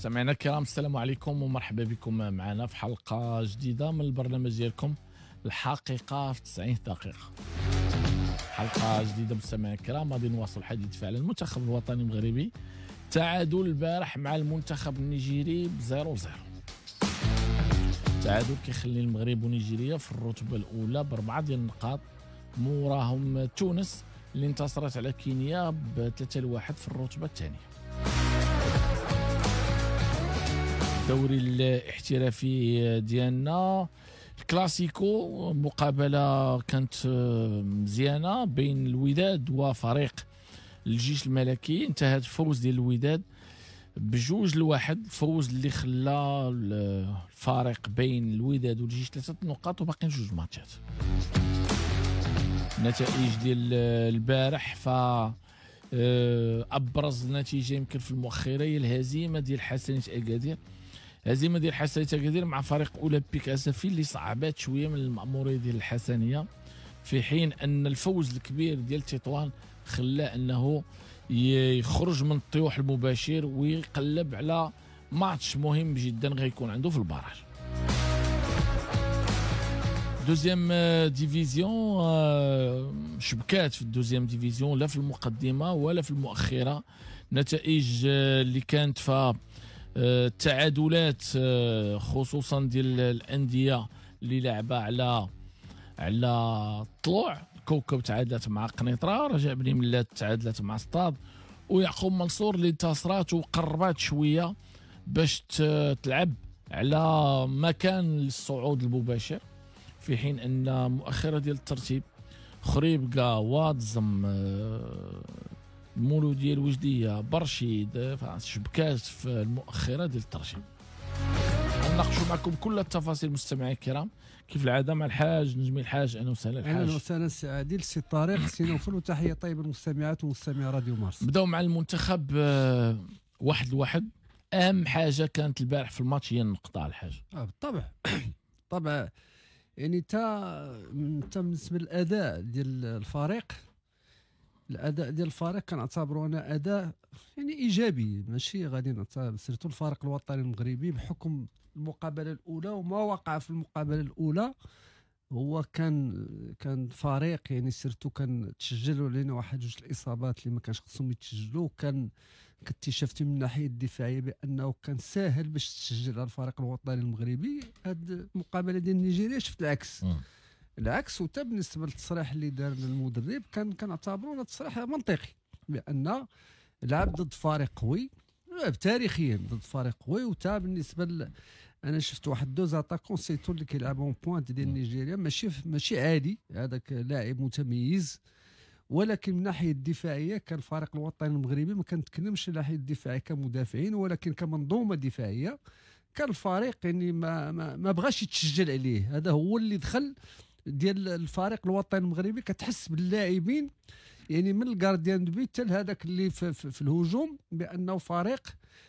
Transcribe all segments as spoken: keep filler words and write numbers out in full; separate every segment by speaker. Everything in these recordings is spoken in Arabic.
Speaker 1: مستمعينا الكرام السلام عليكم ومرحبا بكم معنا في حلقة جديدة من البرنامج ديالكم الحقيقة في تسعين دقيقة. حلقة جديدة مستمعينا الكرام غادي نواصل الحديث على المنتخب الوطني المغربي. تعادل البارح مع المنتخب النيجيري بزيرو زيرو. تعادل كيخلي المغرب ونيجيريا في الرتبة الأولى بربعة ديال النقاط، موراهم تونس اللي انتصرت على كينيا بثلاثة لواحد في الرتبة الثانية. الدوري الاحترافي ديالنا الكلاسيكو، مقابلة كانت مزيانة بين الوداد وفريق الجيش الملكي، انتهت فوز ديال الوداد بجوج لواحد، فوز اللي خلى الفارق بين الوداد والجيش ثلاثة نقاط وباقيين جوج ماتشات. النتائج ديال البارح ف ابرز نتيجه يمكن في المؤخره هي الهزيمه ديال حسنيه اكادير. هزيمه ديال حسنيه اكادير مع فريق اولمبيك اسفي اللي صعبات شويه من المأموريه ديال الحسنيه، في حين ان الفوز الكبير ديال تطوان خلاه انه يخرج من الطيوح المباشر ويقلب على ماتش مهم جدا غيكون عنده في البراج. دوزيام ديفيزيون، شبكات في الدوزيام ديفيزيون لا في المقدمة ولا في المؤخرة. نتائج اللي كانت ف التعادلات خصوصا ديال الأندية اللي لعبة على على طلوع. كوكب تعادلت مع قنيطرة، رجاء بني ملات تعادلت مع سطاد، ويعقوب منصور اللي انتصرات وقربات شوية باش تلعب على مكان للصعود المباشر، في حين ان مؤخره ديال الترتيب خريبكا وادزم المولوديه الوجديه برشيد شبكات في المؤخره ديال الترتيب. نناقشوا معكم كل التفاصيل مستمعي الكرام كيف العاده مع الحاج نجمي الحاج. اهلا وسهلا الحاج.
Speaker 2: اهلا وسهلا سي عادل سي طارق سي نوفل، وتحيه طيبه للمستمعات ومستمعي راديو مارس.
Speaker 1: بداو مع المنتخب واحد لواحد. اهم حاجه كانت البارح في الماتش هي النقطه الحاج.
Speaker 2: اه بالطبع طبعا، يعني تا تا بالنسبه للاداء ديال الفريق، الاداء ديال الفريق كنعتبروا انا اداء يعني ايجابي، ماشي غادي نعتبر سيرتو الفريق الوطني المغربي بحكم المقابله الاولى وما وقع في المقابله الاولى. هو كان كان فريق يعني سيرتو كان تسجلوا علينا واحد جوج الاصابات اللي ما كانش خصهم يتسجلوا، وكان اكتشفت من الناحيه الدفاعيه بانه كان ساهل باش تسجل على الفريق الوطني المغربي. هاد المقابله ديال نيجيريا شفت العكس م. العكس. وتا بالنسبه للتصريح اللي دار المدرب كان كنعتبروا تصريح منطقي، بان لعب ضد فريق قوي، لعب تاريخيا ضد فريق قوي. وتا بالنسبه ل... انا شفت واحد دوز اتاكون سيتو اللي كيلعبوا بوينت ديال نيجيريا، ماشي ماشي عادي، هذاك لاعب متميز. ولكن من الناحيه الدفاعيه كان الفريق الوطني المغربي، ما كنتكلمش من الناحيه الدفاعيه كمدافعين ولكن كمنظومه دفاعيه، كان الفريق يعني ما ما, ما بغاش يتسجل عليه. هذا هو اللي دخل ديال الفريق الوطني المغربي. كتحس باللاعبين يعني من الجارديان دو بيت حتى هذاك اللي في, في, في الهجوم بانه فريق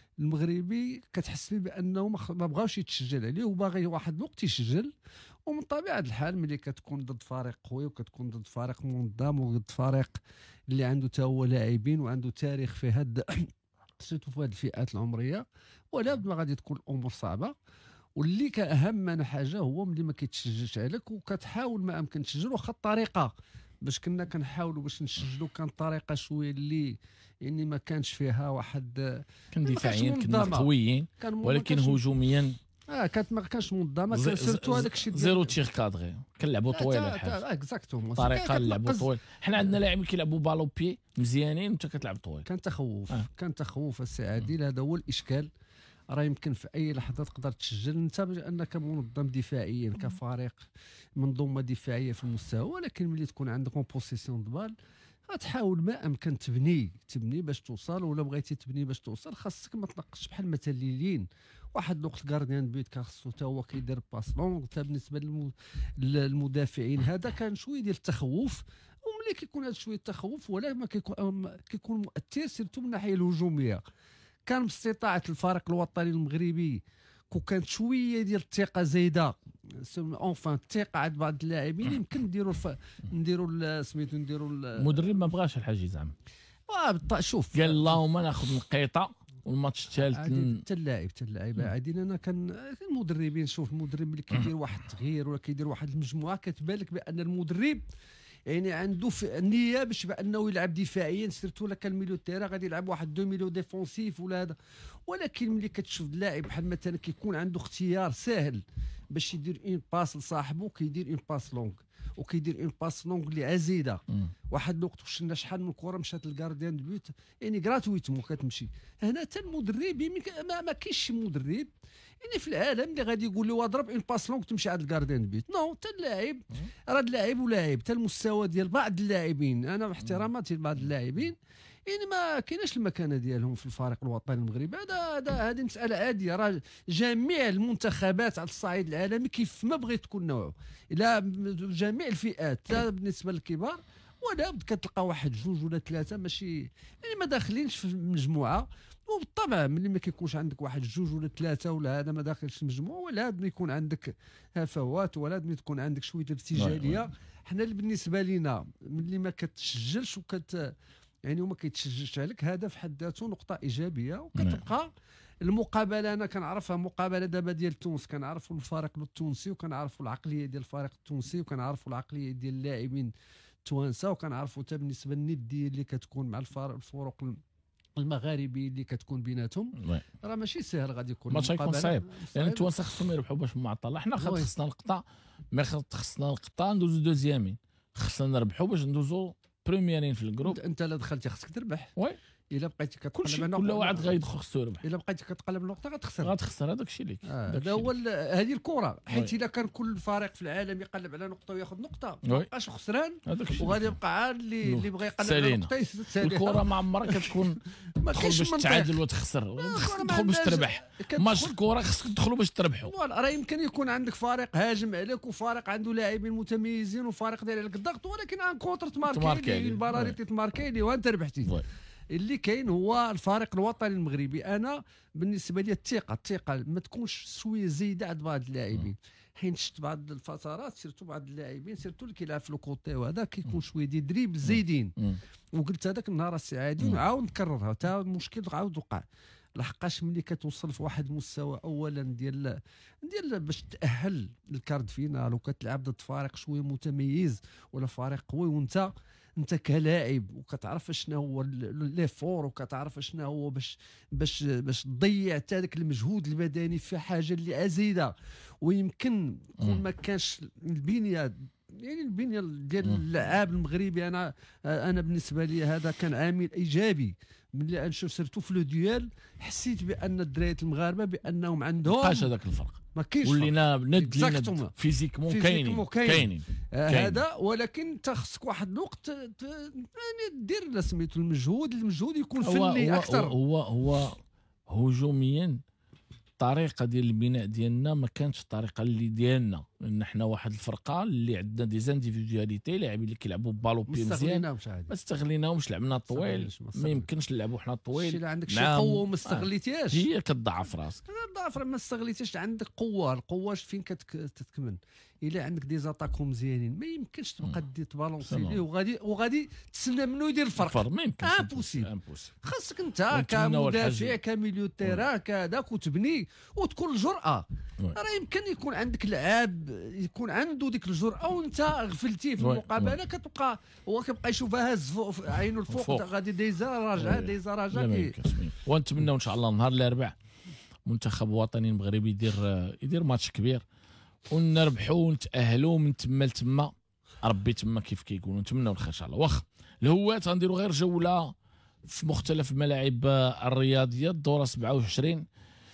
Speaker 2: المغربي كتحس به بانه ما بغاوش يتسجل عليه وباغي واحد الوقت يسجل. ومن طبيعه الحال ملي كتكون ضد فريق قوي وكتكون ضد فريق منظم وضد فريق اللي عنده تا هو لاعبين وعنده تاريخ في هاد سيتو في هاد الفئات العمريه، ولا ما غادي تكون الامور صعبه. واللي كاهم حاجه هو ملي ما كيتسجلش عليك وكتحاول ما امكن تسجل، واخا الطريقه باش كنا كنحاولوا باش نسجلوا كان طريقه شويه اللي يعني ما كانش فيها واحد،
Speaker 1: كان دفاعيا كنا قويين ولكن هجوميا
Speaker 2: اه كانت ما كانش منظمه. كان سيرتو هذاك الشيء
Speaker 1: زيرو تير كادغي، كنلعبوا طويل الحاجه
Speaker 2: اكزاكتومون،
Speaker 1: طريقه نلعبوا طويل. حنا عندنا لاعبين كيلعبوا بالو بي مزيانين وانت كتلعب طويل.
Speaker 2: كان تخوف
Speaker 1: آه.
Speaker 2: كان تخوف السي عادل، هذا هو الاشكال. راه يمكن في اي لحظه تقدر تسجل انت انك منظم دفاعيا كفريق منظومه دفاعيه في المستوى، ولكن ملي تكون عندك بوسيسيون دبال غتحاول ما امكن تبني تبني باش توصل. ولا بغيتي تبني باش توصل خاصك ما تنقصش بحال المتللين. واحد الوقت الكارديان بيت خاصو حتى هو كيدير باس لونغ. حتى بالنسبه للمدافعين هذا كان شويه ديال التخوف، وملي كيكون هذا شويه التخوف ولا ما كيكون كيكون مؤثر سيرتو من الناحيه الهجوميه. كان باستطاعه الفريق الوطني المغربي كون كانت شويه ديال الثقه زايده، اونفان الثقه عند بعض اللاعبين، يمكن نديروا الف... نديروا سميتو نديروا
Speaker 1: المدرب ما بغاش الحاجه زعما.
Speaker 2: اه شوف
Speaker 1: قال اللهم ناخذ نقيطه والماتش الثالث
Speaker 2: حتى اللاعب حتى اللاعب عادي. انا كان المدربين، شوف المدرب اللي كيدير واحد التغيير ولا كيدير واحد المجموعه كتبان لك بان المدرب يعني عنده النيه باش بانه يلعب دفاعيا، سيرتو ولا كان ميليو تيرا غادي يلعب واحد دو ميليو ديفونسيف ولا هذا. ولكن ملي كتشوف اللاعب بحال مثلا كيكون عنده اختيار ساهل باش يدير اون باس لصاحبه، كيدير اون باس لونغ وكيدير اون باس لونغ اللي عزيزه. واحد الوقت وشنا شحال من كره مشات للكارديان دو بيوت يعني غراتويتمون كتمشي. هنا حتى المدرب ما, ما كاينش شي مدرب يعني في العالم اللي غادي يقول له اضرب اون باس لونغ تمشي عند الكارديان دو بيوت. نو، حتى اللاعب راه اللاعب ولاعب، حتى المستوى ديال بعض اللاعبين، انا باحتراماتي لبعض اللاعبين يعني ما كايناش المكانه ديالهم في الفريق الوطني المغربي. هذا هذا هذه مساله عاديه. راه جميع المنتخبات على الصعيد العالمي كيف ما بغيت تكون نوعه، الى جميع الفئات، لا بالنسبه للكبار ولا كتلقى واحد جوج ولا ثلاثه ماشي يعني ما داخلينش في المجموعه. وبالطبع ملي ما كيكونش عندك واحد جوج ولا ثلاثه ولا هذا ما داخلش المجموعه، ولا لازم يكون عندك هفوات ولا لازم تكون عندك شويه ارتجاليه. حنا بالنسبه لنا ملي ما كتسجلش وكت يعني وما كيتشجعش عليك، هذا في حد ذاته نقطه ايجابيه. وكتبقى المقابله انا كنعرفها مقابله دابا ديال تونس، كنعرفوا الفريق التونسي وكنعرفوا العقليه ديال الفريق التونسي وكنعرفوا العقليه ديال اللاعبين التوانسه، وكنعرفوا حتى بالنسبه للنديه اللي كتكون مع الفرق المغاربي اللي كتكون بيناتهم. راه ماشي سهل غادي يكون
Speaker 1: ماتش غيكون صعيب لان التوانسه خصهم يربحوا باش معطله. حنا خصنا القطع ما خصنا القطع ندوزو دوزيامين، خصنا نربحوا باش ندوزو بريميرين في الجروب.
Speaker 2: انت لا دخلتي خصك تربح.
Speaker 1: وي
Speaker 2: الا بقيتي كتقلب
Speaker 1: على كل واحد غيدخل خصو يربح.
Speaker 2: الا بقيتي كتقلب النقطه غتخسر
Speaker 1: غتخسر. هذاك الشيء ليك
Speaker 2: هذا هو هذه الكره. حيت الا كان كل فريق في العالم يقلب على نقطه وياخذ نقطه ما بقاش خسران،
Speaker 1: وغادي
Speaker 2: يبقى عاد اللي اللي بغى يقلب على نقطه يسالي.
Speaker 1: الكره ما عمرها كتكون
Speaker 2: ما
Speaker 1: كاينش باش تعادل وتخسر، خصك تدخل باش تربح. ماتش الكره خصك تدخلوا باش تربحوا.
Speaker 2: فوالا راه يمكن يكون عندك فريق هاجم عليك وفريق عنده لاعبين متميزين وفريق داير عليك الضغط، ولكن ان كونتر تماركي الباراليتي تماركي لي وانت ربحتي. اللي كاين هو الفريق الوطني المغربي. انا بالنسبه لي الثقه الثقه ما تكونش شويه زايده عند بعض اللاعبين، حيت شفت بعض الفترات سيرتو بعض اللاعبين سيرتو اللي كيلعب في الكوتي وهذا كيكون شويه دي دريب زايدين. وقلت هذاك النهار السعادي ونعاود نكررها حتى المشكل عاود وقع. لحقاش ملي كتوصل في واحد المستوى اولا ديال ديال باش تاهل للكارد فينال وكتلعب ضد فريق شويه متميز ولا فريق قوي، وانت انت كلاعب وكتعرف شنو هو لي فور وكتعرف شنو هو باش باش باش تضيع حتى داك المجهود البدني في حاجه اللي ازيده. ويمكن كون ما كانش البنيه يعني البنيه ديال اللاعب المغربي، انا انا بالنسبه لي هذا كان عامل ايجابي. ملي نشوف سيرتو في لو ديال حسيت بان الدراريات المغاربه بانهم عندهم
Speaker 1: مابقاش هذاك الفرق،
Speaker 2: ما كاينش
Speaker 1: ولينا ند لينا فيزيكمون كاينين كاينين
Speaker 2: هذا. ولكن انت خصك واحد الوقت يعني دير سميتو المجهود المجهود يكون فني اكثر.
Speaker 1: هو هو هجوميا الطريقه ديال البناء ديالنا ما كانتش الطريقه اللي ديالنا، لان حنا واحد الفرقه اللي عندنا دي زانديفيدواليتي، لاعبين اللي كيلعبوا بالو بي مزيان ما استغليناهمش. لعبنا طويل ما يمكنش نلعبوا حنا طويل.
Speaker 2: الا عندك شي قوه وما استغليتيهاش
Speaker 1: هي كتضعف راسك.
Speaker 2: كتضعف ما استغليتيش. عندك قوه، القوه فين كتكمن؟ الا عندك دي زاتاكو مزيانين ما يمكنش تبقى دي تبالونسي ليه وغادي وغادي تسنى منه يدير الفرق.
Speaker 1: ما يمكنش.
Speaker 2: امبوسيبل. خاصك انت كمدافع كميليو تيرا كذاك وتبني وتكون الجرأه. راه يمكن يكون عندك لعاب يكون عنده ديك الجرأه وانت غفلتيه في المقابله، كتبقى هو كيبقى يشوفها هاز فوق عينه الفوق غادي دايزا راجع دايزا راجع.
Speaker 1: ونتمنوا ان شاء الله نهار الاربعاء منتخب وطني مغربي يدير يدير ماتش كبير ونربحوا ونتاهلوا من تما لتما. ربي تما كيف كيقولوا. نتمنوا الخير ان شاء الله. واخا الهوات غنديروا غير جوله في مختلف الملاعب الرياضيه. الدوره سبعة وعشرين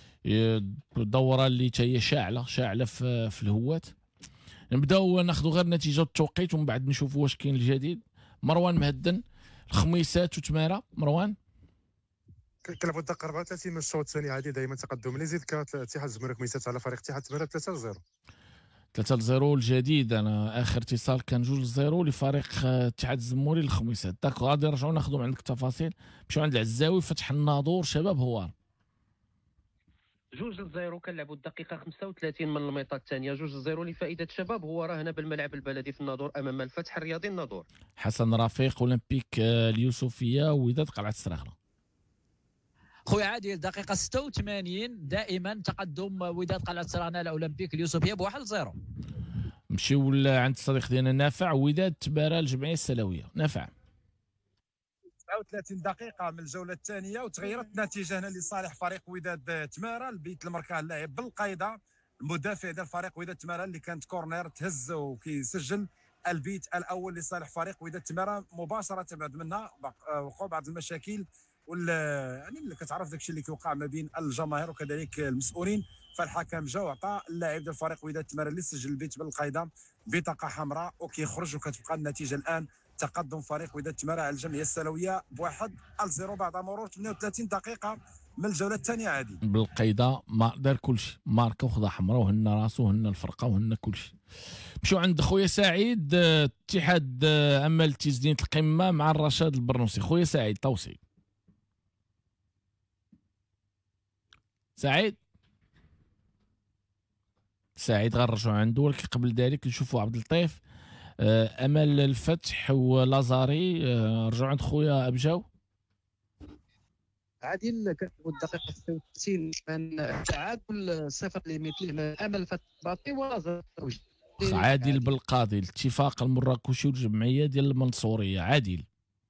Speaker 1: الدوره اللي هي شاعله شاعله في, في الهوات. نبداو ناخذوا غير نتيجه التوقيت ومن بعد نشوفوا واش كاين الجديد. مروان مهدن الخميسات وتماره. مروان
Speaker 3: كنلعبوا الدقيقه أربعة وثلاثين من الشوط الثاني عادي دائما تقدم اللي زيد كانت اتحاد الزمالك خميسات على فريق اتحاد الزمالك ثلاثة صفر.
Speaker 1: ثلاثة صفر الجديد. انا اخر اتصال كان جوج صفر لفريق اتحاد الزموري للخميسات. داك غادي نرجعوا ناخذوا من عندك التفاصيل. مشيو عند العزاوي فتح الناظور شباب هوار.
Speaker 4: جوج لزيرو كنلعبوا الدقيقه خمسة وثلاثين من الميطه الثانيه. جوج لزيرو لفائده شباب هو راه هنا بالملعب البلدي في الناظور امام الفتح الرياضي الناظور.
Speaker 1: حسن رفيق اولمبيك اليوسفيه وداد قلعه السراغله.
Speaker 5: خويا عادل دقيقه ستة وثمانين دائما تقدم وداد قلعه سرانا الاولمبيك اليوسفيه بواحد صفر.
Speaker 1: نمشيو عند الصديق ديالنا نافع، وداد تبارى الجمعيه السلويه. نافع
Speaker 6: تسعة وثلاثين دقيقه من الجوله الثانيه وتغيرت النتيجه هنا لصالح فريق وداد تمارا. البيت المركه اللاعب بالقايده المدافع ديال فريق وداد تمارا اللي كانت كورنر تهز وكيسجل البيت الاول لصالح فريق وداد تمارا مباشره. بعد منها وقعوا بعض المشاكل ولا يعني اللي كتعرف داكشي اللي كيوقع ما بين الجماهير وكذلك المسؤولين، فالحكم جا وعطى اللاعب ديال فريق وداد تمارا اللي سجل البيت بالقايده بطاقه حمراء وكيخرج، وكتبقى النتيجه الان تقدم فريق وداد تمارا على الجمعيه السلويه بواحد الزيرو بعد مرور ثمانية وثلاثين دقيقه من الجوله الثانيه. عادي
Speaker 1: بالقايده ما دار كلشي، ماركه وخذا حمراء وهنا راسو وهنا الفرقه وهنا كلشي. مشيو عند خويا سعيد، اتحاد امل تزدين القمه مع الرشاد البرنوسي. خويا سعيد توصي. سعيد سعيد غنرجعوا عنده، ولكن قبل ذلك نشوفوا عبد اللطيف امل الفتح ولازاري. رجعوا عند خويا ابجاو.
Speaker 7: عادل كتبوا الدقيقه ستة وثلاثين من تعادل صفر لمثله امل فتح باطي ولازاري.
Speaker 1: عادل بالقاضي الاتفاق المراكشي والجمعيه ديال المنصوريه. عادل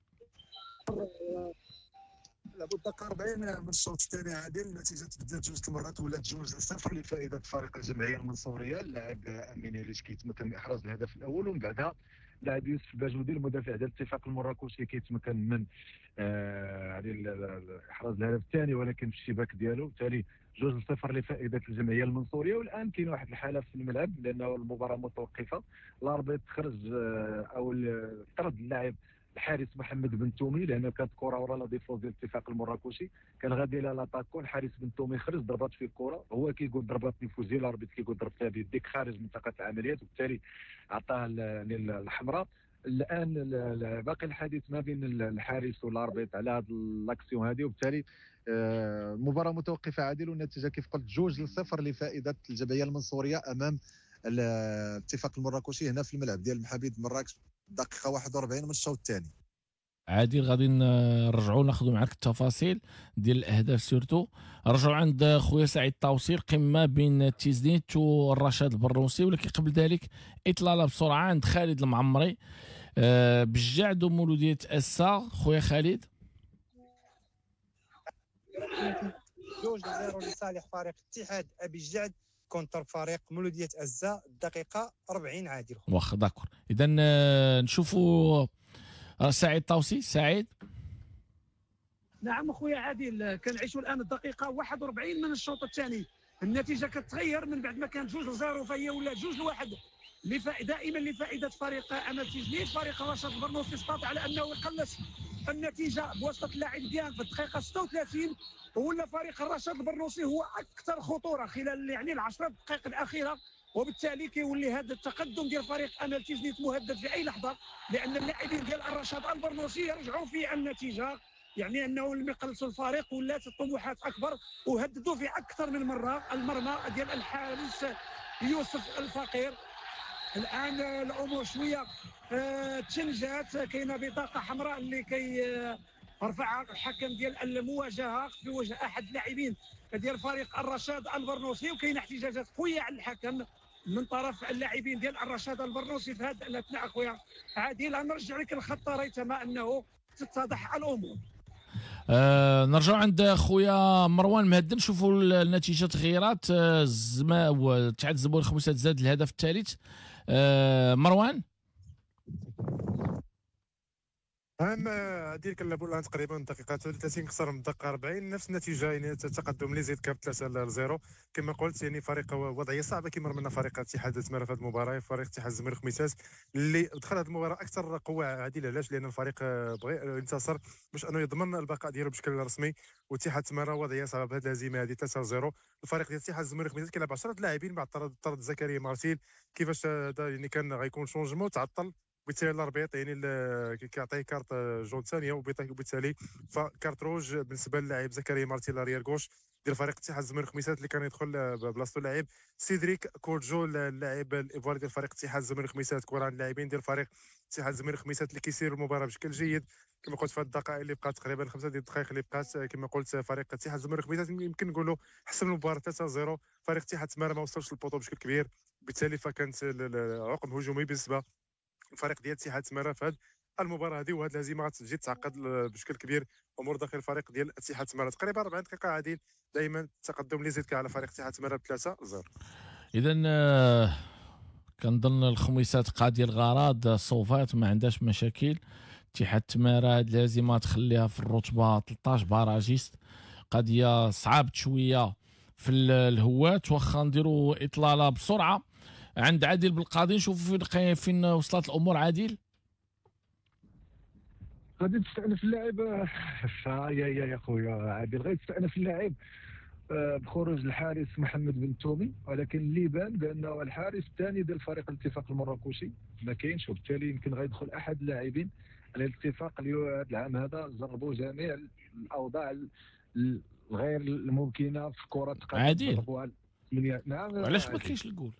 Speaker 3: لعبوا الدقيقه أربعين من الشوط الثاني. عادل النتيجه تبدلت جوج المرات ولات جوج صفر لفائده فريق الجمعيه المنصوريه. اللاعب امين اللي كيتمكن من احراز الهدف الاول، ومن بعدها لاعب يوسف باجودي المدافع ديال الاتفاق المراكشي كيتمكن من آه احراز الهدف الثاني ولكن في الشباك ديالو، بالتالي جوج صفر لفائده الجمعيه المنصوريه. والان كاين واحد الحاله في الملعب لانه المباراه متوقفه. الاربيط خرج آه او طرد اللاعب الحارس محمد بن تومي لانه كانت كره ورا لا ديفوز ديال الاتفاق المراكشي، كان غادي الى لاطاكو. الحارس بن تومي خرج ضربات في الكره، هو كيقول ضربات نفوذيه، الاربيط كيقول ضربتها بيديك خارج منطقه العمليات، وبالتالي عطاه الحمراء. الان باقي الحديث ما بين الحارس والاربيط على هذه الاكسيون هذه، وبالتالي المباراه متوقفه. عادل والنتيجه كيف قلت جوج لصفر لفائده الجمعيه المنصوريه امام الاتفاق المراكشي هنا في الملعب ديال محابيد مراكش دقيقه واحد وأربعين من الشوط الثاني.
Speaker 1: عادل غادي نرجعوا ناخذوا معك التفاصيل ديال الاهداف. سورتو رجعوا عند خويا سعيد التوصير، قمه بين تيزنيت والرشاد البرنوسي. ولكن قبل ذلك اطلاله بسرعه عند خالد المعمري أه بالجعد ومولوديه اسا. خويا خالد.
Speaker 8: جوج زيرو لصالح فريق اتحاد ابي الجعد كونتر فريق مولوديه ازا الدقيقه أربعين. عادل
Speaker 1: واخا داكور. اذا نشوفوا سعيد توصي. سعيد.
Speaker 9: نعم اخويا عادل، كنعيشوا الان الدقيقه واحد وأربعين من الشوط الثاني. النتيجه كتغير من بعد ما كانت جوج لزيرو فهي ولا جوج لواحد لفائده دائما لفائده فريق امل تجنيد. فريق الرشاد البرنوسي استطاع على انه يقلص النتيجه بواسطه اللاعب ديان في الدقيقه ستة وثلاثين، ولا فريق الرشاد البرنوسي هو اكثر خطوره خلال يعني العشر دقائق الاخيره، وبالتالي كيولي هذا التقدم ديال فريق امل تيزنيت مهدد في اي لحظه، لان اللاعبين ديال الرشاد البرنوسي يرجعوا في النتيجه، يعني انه لم يقلصوا الفريق ولات الطموحات اكبر، وهددوا في اكثر من مره المرمى ديال الحارس يوسف الفقير. الان الامور شويه آه تشنجات، كاينه بطاقه حمراء اللي كي آه رفعها الحكم ديال المواجهه في وجه احد اللاعبين ديال فريق الرشاد البرنوسي، وكاينه احتجاجات قويه على الحكم من طرف اللاعبين ديال الرشاد البرنوسي في هذا الاثناء. اخويا عادل نرجع لك الخط ريتما انه تتضح الامور.
Speaker 1: آه نرجع عند خويا مروان مهدن. نشوفوا النتيجه تغييرات الزما واتحاد الزبور الخمسه زاد الهدف الثالث. آه مروان.
Speaker 3: نعم عادل كنلعبوا الان تقريبا الدقيقه ثلاثة وثلاثين خسر من الدقيقه أربعين، نفس النتيجه يعني التقدم اللي زيد كاب ثلاثة لزيرو. كما قلت يعني فريق وضعيه صعبه كيمر منها فريق اتحاد تمارا في هذه المباراه، فريق اتحاد الزمالك خميسات اللي دخل هذه المباراه اكثر قوه. عادل علاش؟ لان الفريق بغى ينتصر باش انه يضمن البقاء ديالو بشكل رسمي، واتحاد تمارا وضعيه صعبه بهذه الهزيمه هذه ثلاثة لزيرو. الفريق ديال اتحاد الزمالك خميسات كيلعب عشرة لاعبين بعد طرد طرد زكريا مارتيل، كيفاش يعني كان غيكون شونجمون تعطل، وبالتالي الاربيط يعني كيعطيه كارت جون ثانيه، وبالتالي فكارت روج بالنسبه للاعب زكريا مارتيل ريال غوش ديال فريق اتحاد الزمالك خميسات اللي كان يدخل بلاصتو اللاعب سيدريك كورجو اللاعب الايفواري ديال فريق اتحاد الزمالك خميسات. كره عن اللاعبين ديال فريق اتحاد الزمالك خميسات اللي كيسيروا المباراه بشكل جيد.
Speaker 10: كما قلت في الدقائق اللي بقات تقريبا خمسه ديال الدقائق اللي بقات كما قلت فريق اتحاد الزمالك بيتات يمكن نقولوا حسم المباراه ثلاثة صفر. فريق اتحاد التماره ما وصلش للبوطو بشكل كبير، بالتالي فكانت عقم هجومي بالنسبه للفريق ديال اتحاد التماره في هذه المباراه هذه، وهذه الهزيمه غتجي تعقد بشكل كبير امور داخل الفريق ديال اتحاد التماره. تقريبا أربعين دقيقه عادل دائما التقدم اللي زيد على فريق اتحاد التماره ب ثلاثة صفر.
Speaker 1: اذا كنظن الخميسات قاضيه الغرض، الصوفات ما عندهاش مشاكل. اتحاد التماره هاد الهزيمه تخليها في الرتبه ثلاثة عشر باراجيست، قضيه صعابت شويه في الهوات. واخا نديروا اطلاله بسرعه عند عادل بالقاضي، نشوفوا فين فين وصلت الامور. عادل
Speaker 11: غادي تستأنف اللاعب يا يا يا خويا عادل، غادي تستأنف اللاعب بخروج الحارس محمد بن تومي، ولكن اللي بان بانه الحارس الثاني ديال فريق الاتفاق المراكشي ما كاينش، وبالتالي يمكن غيدخل احد اللاعبين. الاتفاق اليوم العام هذا جربوا جميع الاوضاع الغير الممكنه في كره القدم.
Speaker 1: عادل
Speaker 11: نعم،
Speaker 1: علاش ما كاينش الجول؟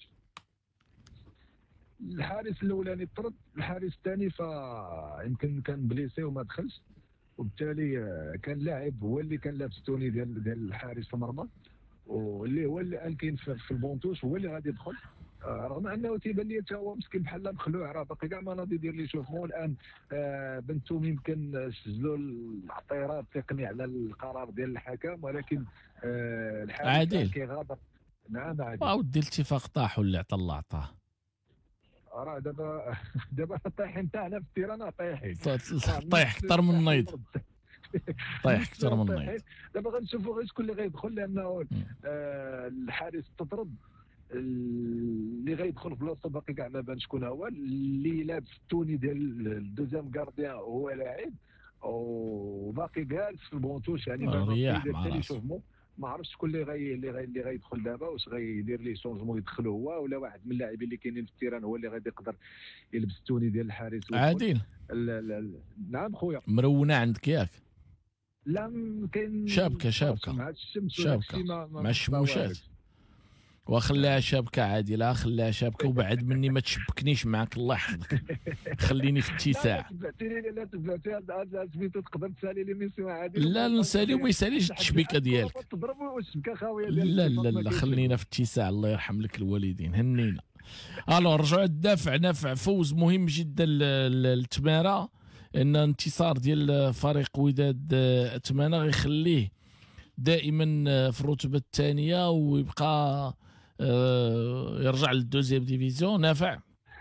Speaker 11: الحارس الاولاني طرد، الحارس الثاني فيمكن كان بليسي وما دخلش، وبالتالي كان لاعب هو اللي كان لابس التوني ديال ديال الحارس في المرمى، واللي هو اللي الان كاين في البونتوش هو اللي غادي يدخل، رغم انه تيبان لي حتى هو مسكين بحال مخلوع، راه باقي كاع ما ناضي يدير لي شوف. مو الان بن تومي يمكن سجلوا الاعتراض التقني على القرار ديال الحكم، ولكن الحارس
Speaker 1: عادل
Speaker 11: كيغادر. نعم عادل،
Speaker 1: ودي الاتفاق طاح واللي عطى الله عطاه.
Speaker 11: راه دابا دابا طايحين تاعنا في التيران، طايحين
Speaker 1: طايح اكثر من النيض، طايح اكثر من النيض.
Speaker 11: دابا غنشوفوا غير شكون اللي غيدخل، لانه آه الحارس تطرد، اللي غيدخل في بلاصتو باقي كاع ما بان شكون هو. اللي لابس التوني ديال الدوزيام كارديان هو لاعب، وباقي جالس في البونتوش، يعني
Speaker 1: رياح مع راسو.
Speaker 11: ما عرفتش شكون اللي غي اللي غي اللي غيدخل دابا، واش غيدير ليه شونجمون يدخلو هو، ولا واحد من اللاعبين اللي كاينين في التيران هو اللي غادي يقدر يلبس التوني ديال الحارس.
Speaker 1: عادل
Speaker 11: نعم خويا،
Speaker 1: مرونه عندك ياك؟
Speaker 11: لا كاين
Speaker 1: شابكه شابكه
Speaker 11: مع الشمس
Speaker 1: شابكه مع الشموشات، وخليها شابكه عادله، خليها شابكه وبعد مني ما تشبكنيش معاك، الله يحفظك، خليني في اتساع.
Speaker 11: لا تبعتي هذا سميتو، تقدر تسالي لي ميسيو عادل.
Speaker 1: لا نسالي وما يساليش التشبيكه ديالك.
Speaker 11: تضربوا والشبكه خاويه
Speaker 1: ديالك. لا لا لا خلينا في اتساع، الله يرحم لك الوالدين، هنينا. الو رجعوا الدافع، نافع فوز مهم جدا للتماره، ان انتصار ديال فريق وداد التمانه غيخليه دائما في الرتبه الثانيه ويبقى يرجع للدوزيام ديفيزيون. نافع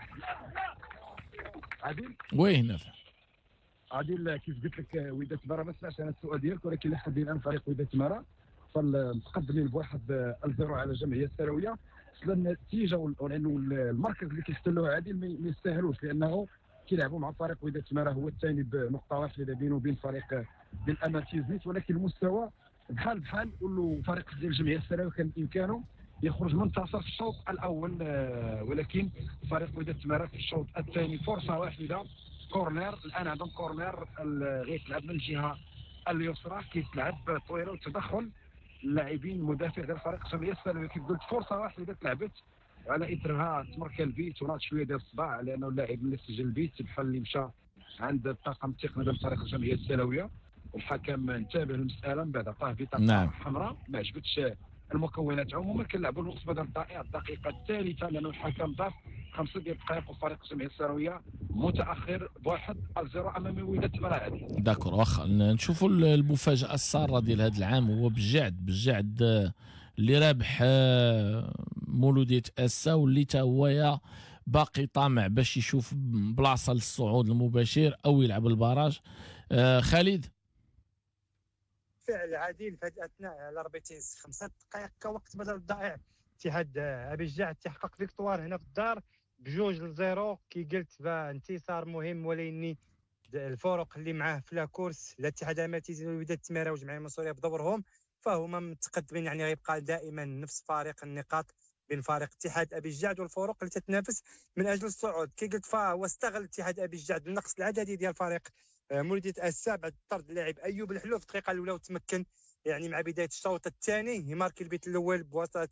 Speaker 11: عادل
Speaker 1: وين نافع
Speaker 11: عادل، كيف قلت لك وداد التماره ما سمعتش انا السؤال ديالك، ولكن اللي حدينا عن فريق وداد التماره فالمتقدمين بواحد الزيرو على الجمعيه الثانويه. اصلا النتيجه والمركز اللي كيحتلوه عادل ما يستاهلوش، لانه كيلعبوا مع فريق وداد التماره هو الثاني بنقطه واحده بينه وبين فريق ديال امان تيزنيت، ولكن المستوى بحال بحال كل فريق ديال الجمعيه الثانويه كان بامكانه يخرج منتصر في الشوط الاول، ولكن فريق وداد التماره في الشوط الثاني فرصه واحده كورنر. الان عندهم كورنر غيتلعب من الجهه اليسرى، كيتلعب طويله وتدخل اللاعبين المدافع ديال فريق الجمعيه الثانويه. كيف قلت فرصه واحده تلعبت، على اثرها تمركا البيت وناض شويه ديال الصداع، لانه اللاعب اللي سجل البيت بحال اللي مشى عند الطاقم التقني ديال فريق الجمعيه الثانويه، والحكم انتبه للمساله من بعد عطاه بطاقه نعم. حمراء ما عجبتش المكونات. عموما كنلعبوا الوقت بدل الدقيقه الدقيقه الثالثه، لانه الحكم ضاف خمسه ديال الدقائق وفريق الجمعيه الثانويه متاخر بواحد الزيرو امام وداد التماره.
Speaker 1: داكور، واخا نشوفوا المفاجاه الساره ديال هذا العام هو بالجعد بالجعد اللي رابح مولوديه اسا، واللي تا هو باقي طامع باش يشوف بلاصه للصعود المباشر او يلعب البراج. خالد
Speaker 8: فعل عادل في هذه الاثناء على ربيتين خمسه دقائق كوقت بدل الضائع، اتحاد ابي الجعد تحقق فيكتوار هنا في الدار بجوج لزيرو. كي قلت فانتصار مهم، ولكن الفرق اللي معاه في لاكورس الاتحاد اماتيزي ووداد التماره والجمعيه المنصوريه بدورهم فهما متقدمين، يعني غيبقى دائما نفس فارق النقاط بين فريق اتحاد ابي الجعد والفرق اللي تتنافس من اجل الصعود. كي قلت فهو استغل اتحاد ابي الجعد النقص العددي ديال فريق مولوديه اسا بعد طرد اللاعب ايوب الحلو في الدقيقه الاولى، وتمكن يعني مع بدايه الشوط الثاني يماركي البيت الاول بواسطه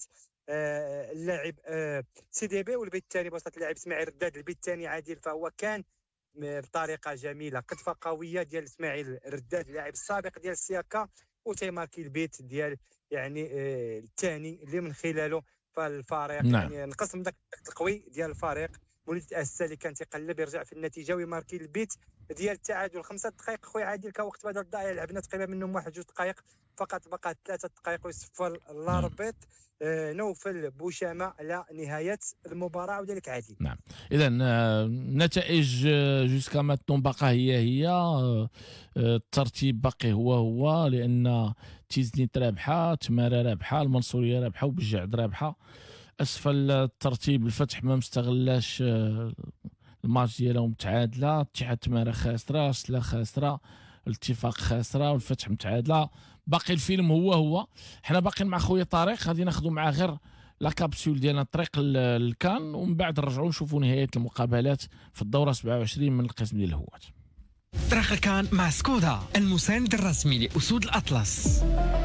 Speaker 8: اللاعب سي دي بي، والبيت الثاني بواسطه اللاعب اسماعيل رداد. البيت الثاني عادل فهو كان بطريقه جميله، قطفه قويه ديال اسماعيل رداد اللاعب السابق ديال السياكا، وتيماركي البيت ديال يعني آه الثاني اللي من خلاله فالفريق
Speaker 1: نعم.
Speaker 8: يعني انقسم داك القوي ديال الفريق. وليد الاساسي اللي كان تيقلب يرجع في النتيجه ويماركي البيت ديال التعادل. خمسة دقائق خويا عادل كوقت بدل الضائع، لعبنا تقريبا منهم واحد جوج دقائق فقط، بقات ثلاثه دقائق ويصفر الاربيط آه نوفل بوشامه على نهايه المباراه. وذلك عادل.
Speaker 1: نعم، اذا النتائج جوسكا ماتون باقا هي هي، الترتيب باقي هو هو، لان تيزنيت رابحه، تماره رابحه، المنصوريه رابحه، وبجعد رابحه. اسفل الترتيب الفتح ما مستغلاش الماتش ديالهم متعادله، اتحاد تماره خاسره، سلا خاسره، الاتفاق خاسره، والفتح متعادله. باقي الفيلم هو هو. حنا باقيين مع خويا طارق، غادي ناخذوا معاه غير لا كابسول ديالنا طريق الكان، ومن بعد نرجعوا نشوفوا نهايه المقابلات في الدوره سبعة وعشرين من القسم ديال الهواة.
Speaker 12: طريق الكان مع سكودا، المساند الرسمي لأسود الأطلس.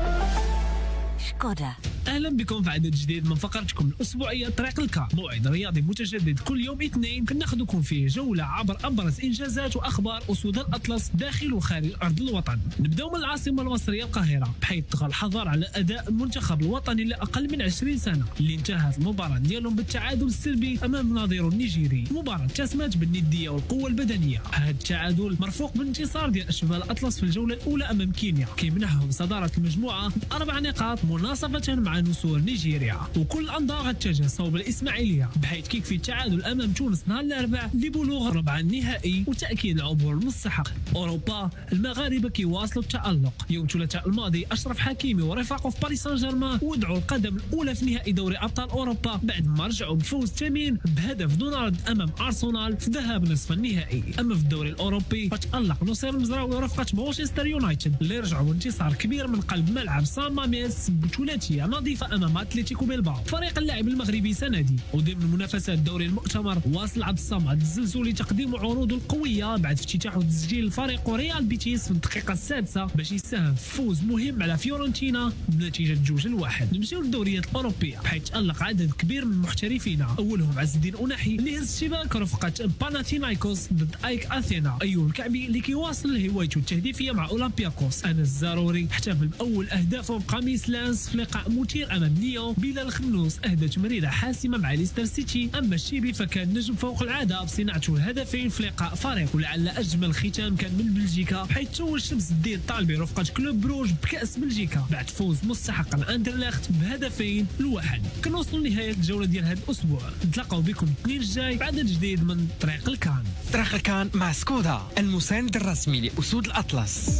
Speaker 13: سكودا.
Speaker 14: اهلا بكم في عدد جديد من فقرتكم الاسبوعيه طريق الكا، موعد رياضي متجدد كل يوم اثنين كناخذكم فيه جوله عبر ابرز انجازات واخبار اسود الاطلس داخل وخارج ارض الوطن. نبداو من العاصمه المصريه القاهره، بحيث طغى الحذر على اداء المنتخب الوطني لاقل من عشرين سنه، اللي انتهت المباراه ديالهم بالتعادل السلبي امام نظيره النيجيري. المباراه اتسمت بالنديه والقوه البدنيه. هذا التعادل مرفوق بالانتصار ديال اشبال الاطلس في الجوله الاولى امام كينيا، كيمنحهم صداره المجموعه باربع نقاط مناصفه مع نسور نيجيريا. وكل الانظار غتتجه صوب الاسماعيليه، بحيث كيكفي التعادل امام تونس نهار الاربعاء لبلوغ ربع النهائي وتاكيد العبور المستحق. اوروبا المغاربه كيواصلوا التالق. يوم الثلاثاء الماضي اشرف حكيمي ورفاقه في باريس سان جيرمان ودعوا القدم الاولى في نهائي دوري ابطال اوروبا بعد ما رجعوا بفوز ثمين بهدف دون رد امام ارسنال في ذهاب نصف النهائي. اما في الدوري الاوروبي فتالق نصير المزراوي ورفقه مانشستر يونايتد اللي رجعوا بانتصار كبير من قلب ملعب سان ماميس بثلاثيه نظيفه امام اتلتيكو بيلباو. فريق اللاعب المغربي سندي وضمن منافسات الدوري المؤتمر واصل عبد الصمد الزلزولي تقديم عروضه القويه بعد افتتاح وتسجيل الفريق ريال بيتيس في الدقيقه السادسه باش يساهم في فوز مهم على فيورنتينا بنتيجه جوج لواحد. نمشيو للدوريات الاوروبيه، بحيث تالق عدد كبير من محترفين، اولهم عز الدين أناحي اللي هز الشباك رفقه باناتينايكوس ضد ايك اثينا. ايوب الكعبي اللي كيواصل هوايته التهديفيه مع اولمبياكوس. انس الزاروري احتفل باول اهدافه بقميص لانس في لقاء مثير امام ليون. بلال الخنوس اهدى تمريره حاسمه مع ليستر سيتي. اما الشيبي فكان نجم فوق العاده بصناعته الهدفين في لقاء فريق. ولعل اجمل ختام كان من بلجيكا، حيث توج شمس الدين الطالبي رفقه كلوب بروج بكاس بلجيكا بعد فوز مستحق على اندرلخت بهدفين لواحد. كنوصلوا لنهايه الجوله ديال هذا الاسبوع، نتلاقاو بكم الاثنين الجاي بعدد جديد من طريق الكان.
Speaker 12: طريق الكان مع سكودا، المساند الرسمي لأسود الأطلس.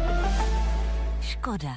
Speaker 13: سكودا.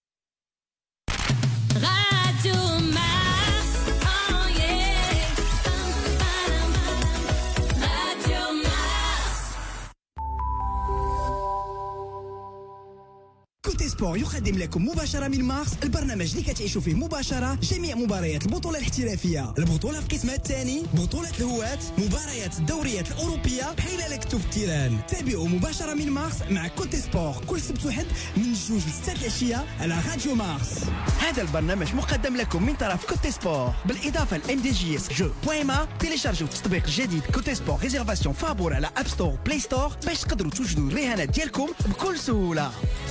Speaker 15: كوتي سبور يقدم لكم مباشرة من مارس البرنامج اللي كتعيشوا فيه مباشرة جميع مباريات البطولة الاحترافية. البطولة في قسمها الثاني، بطولة الهواة، مباريات الدوريات الأوروبية بحال لك في التيران. تابعوا مباشرة من مارس مع كوتي سبور كل سبت وحد من جوج لستة العشية على راديو مارس. هذا البرنامج مقدم لكم من طرف كوتي سبور بالإضافة ل إم دي جي إس جو بوان ما. تيليشارجوا التطبيق الجديد كوتي سبور ريزيرفاسيون فابور على اب ستور بلاي ستور باش تقدروا توجدوا الرهانات ديالكم بكل سهولة.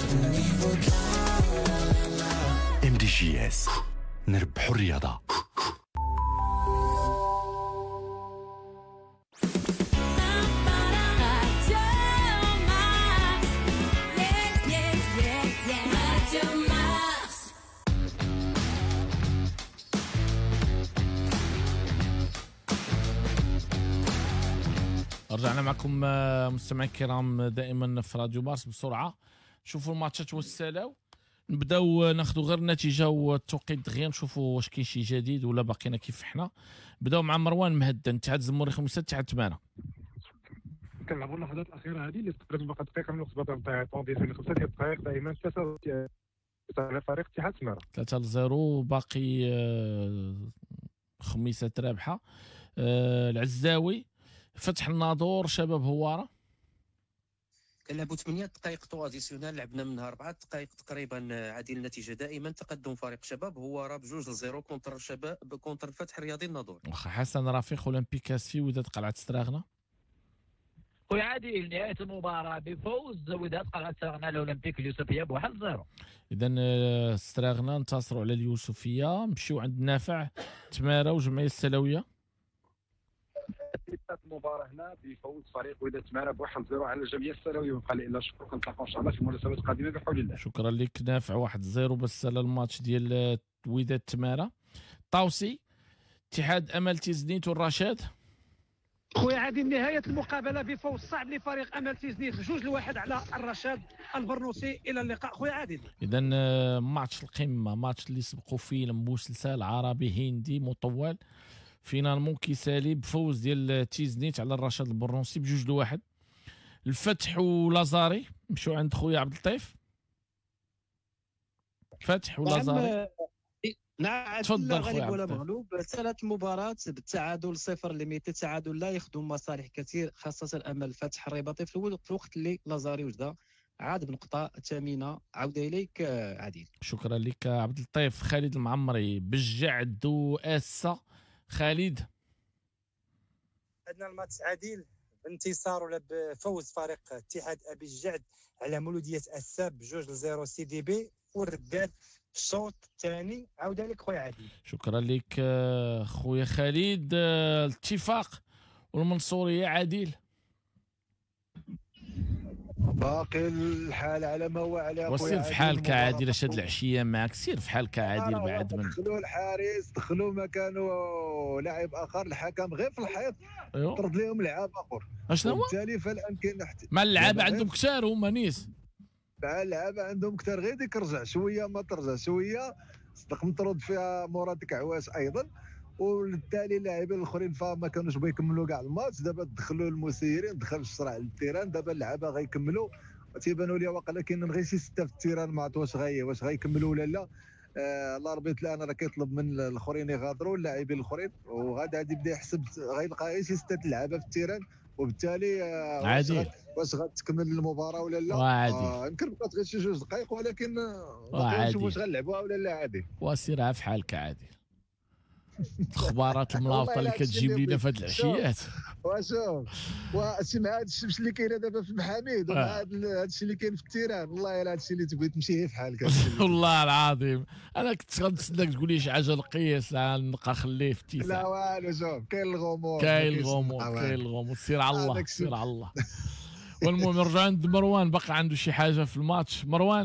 Speaker 16: ام دي جي اس، نربحوا الرياضة.
Speaker 1: رجعنا معكم مستمعين الكرام دائما في راديو مارس. بسرعه نشوفوا الماتشات والسالاو، نبداو ناخذوا غير النتيجه والتوقيت دغيا، نشوفوا واش كاين شي جديد ولا باقينا كيف حنا. بداو مع مروان مهدن، اتحاد الزموري خمسة، اتحاد تماره.
Speaker 10: كنلعبوا اللحظات الاخيره هذه اللي تقريبا باقي دقيقه من الوقت بدل نتاع ديال خمسة ديال الدقائق دائما ثلاثه على فريق اتحاد تماره
Speaker 1: ثلاثة لصفر. باقي خميسات رابحه. العزاوي فتح الناظور شباب هواره.
Speaker 4: كنلعبوا ثمانية دقائق طو اديسيونال، لعبنا منها أربعة دقائق تقريبا. عادل النتيجه دائما تقدم فريق شباب هواره بجوج لزيرو كونتر الشباب كونتر الفتح الرياضي الناظور.
Speaker 1: واخا حسن رفيق اولمبيك اسفي وداد قلعه ستراغنا.
Speaker 5: خويا عادل نهايه المباراه بفوز وداد قلعه سراغنا الاولمبيك اليوسفيه بواحد صفر.
Speaker 1: اذا ستراغنا انتصروا على اليوسفيه، مشيو عند نافع تماره وجمعيه السلاويه.
Speaker 11: المباراه هنا بفوز فريق وداد تماره بواحد صفر على الجمعيه السلاويه، ويبقى لي الا الشكر. كنتلاقاو ان شاء الله في مناسبات قادمه بحول الله.
Speaker 1: شكرا لك نافع. واحد صفر بس على الماتش ديال وداد تماره. طاوسي اتحاد امل تيزنيت والرشاد.
Speaker 9: خويا عادل نهاية المقابلة بفوز صعب لفريق أمل تيزنيت بجوج لواحد على الرشاد البرنوسي. إلى اللقاء خويا عادل.
Speaker 1: إذا ماتش القمة، ماتش اللي سبقوا فيه المسلسل عربي هندي مطول، فينالمون كيسالي بفوز ديال تيزنيت على الرشاد البرنوسي بجوج لواحد. الفتح ولازاري مشوا عند خويا عبد اللطيف. فتح ولازاري.
Speaker 7: نعم
Speaker 1: تفضل
Speaker 7: غالب ولا مغلوب. ثلاث مباريات بالتعادل صفر ليميتي. التعادل لا يخدم مصالح كثير، خاصه امل فتح الرباطي في الوقت اللي لازاري وجده عاد بنقطه ثامنه. عوده اليك عديل.
Speaker 1: شكرا لك عبد اللطيف. خالد المعمري بجعد واسا. خالد
Speaker 8: عندنا الماتش عديل بانتصار ولا بفوز فريق اتحاد ابي الجعد على مولوديه اساب بجوج لزيرو سي دي بي، والرداد الشوط الثاني. عوده لك خويا عادل.
Speaker 1: شكرا لك خويا خالد. الاتفاق والمنصوريه عادل.
Speaker 3: باقي الحال على ما هو عليه.
Speaker 1: وسير في حالك عادل، اش هاد العشيه معك، سير في حالك عادل. بعد من
Speaker 3: دخلوا الحارس، دخلوا مكانه لاعب اخر، الحكم غير في الحيط طرد لهم لعاب اخر.
Speaker 1: اشنو هو؟
Speaker 3: وبالتالي فالان كاين
Speaker 1: مع اللعابه عندهم كثار هما نيس.
Speaker 3: مع اللعابه عندهم كثار، غير ديك رجع شويه ما ترجع شويه، صدق مطرود فيها مراد كعواس ايضا. وبالتالي اللاعبين الاخرين فما كانوش بغا يكملوا كاع الماتش. دابا دخلوا المسيرين، دخل الشرع للتيران. دابا اللعابه غيكملوا، تيبانوا لي واقيلا كاينين غير شي سته في التيران، ما عرفت واش غي واش غيكملوا ولا لا. آه الاربيط الان راه كيطلب من الاخرين يغادروا، اللاعبين الاخرين، وغادي غادي يبدا يحسب، غيلقى غير شي سته اللعابه في التيران. وبالتالي آه
Speaker 1: عادي
Speaker 3: واش غتكمل المباراه ولا لا.
Speaker 1: عادي
Speaker 3: آه يمكن بقات غير شي جوج دقائق، ولكن
Speaker 1: عادي
Speaker 3: واش غنلعبوها ولا لا. عادي
Speaker 1: وسير في حالك عادي. الاخبارات الملاوطه اللي كتجيب لينا في هاد العشيات.
Speaker 3: وشوف واسي مع هاد الشمس اللي كاينه دابا في المحاميد، ومع هاد الشيء اللي كاين في التيران، والله الا هاد الشيء اللي تبغي تمشي في حالك.
Speaker 1: والله العظيم انا كنت غنتسناك تقول لي شي حاجه نقيس، نبقى خليه في التيسان.
Speaker 3: لا والو، شوف كاين الغموض،
Speaker 1: كاين الغموض كاين الغموض. سير على الله، سير على الله. والمهم نرجع عند مروان، بقى عنده شي حاجه في الماتش. مروان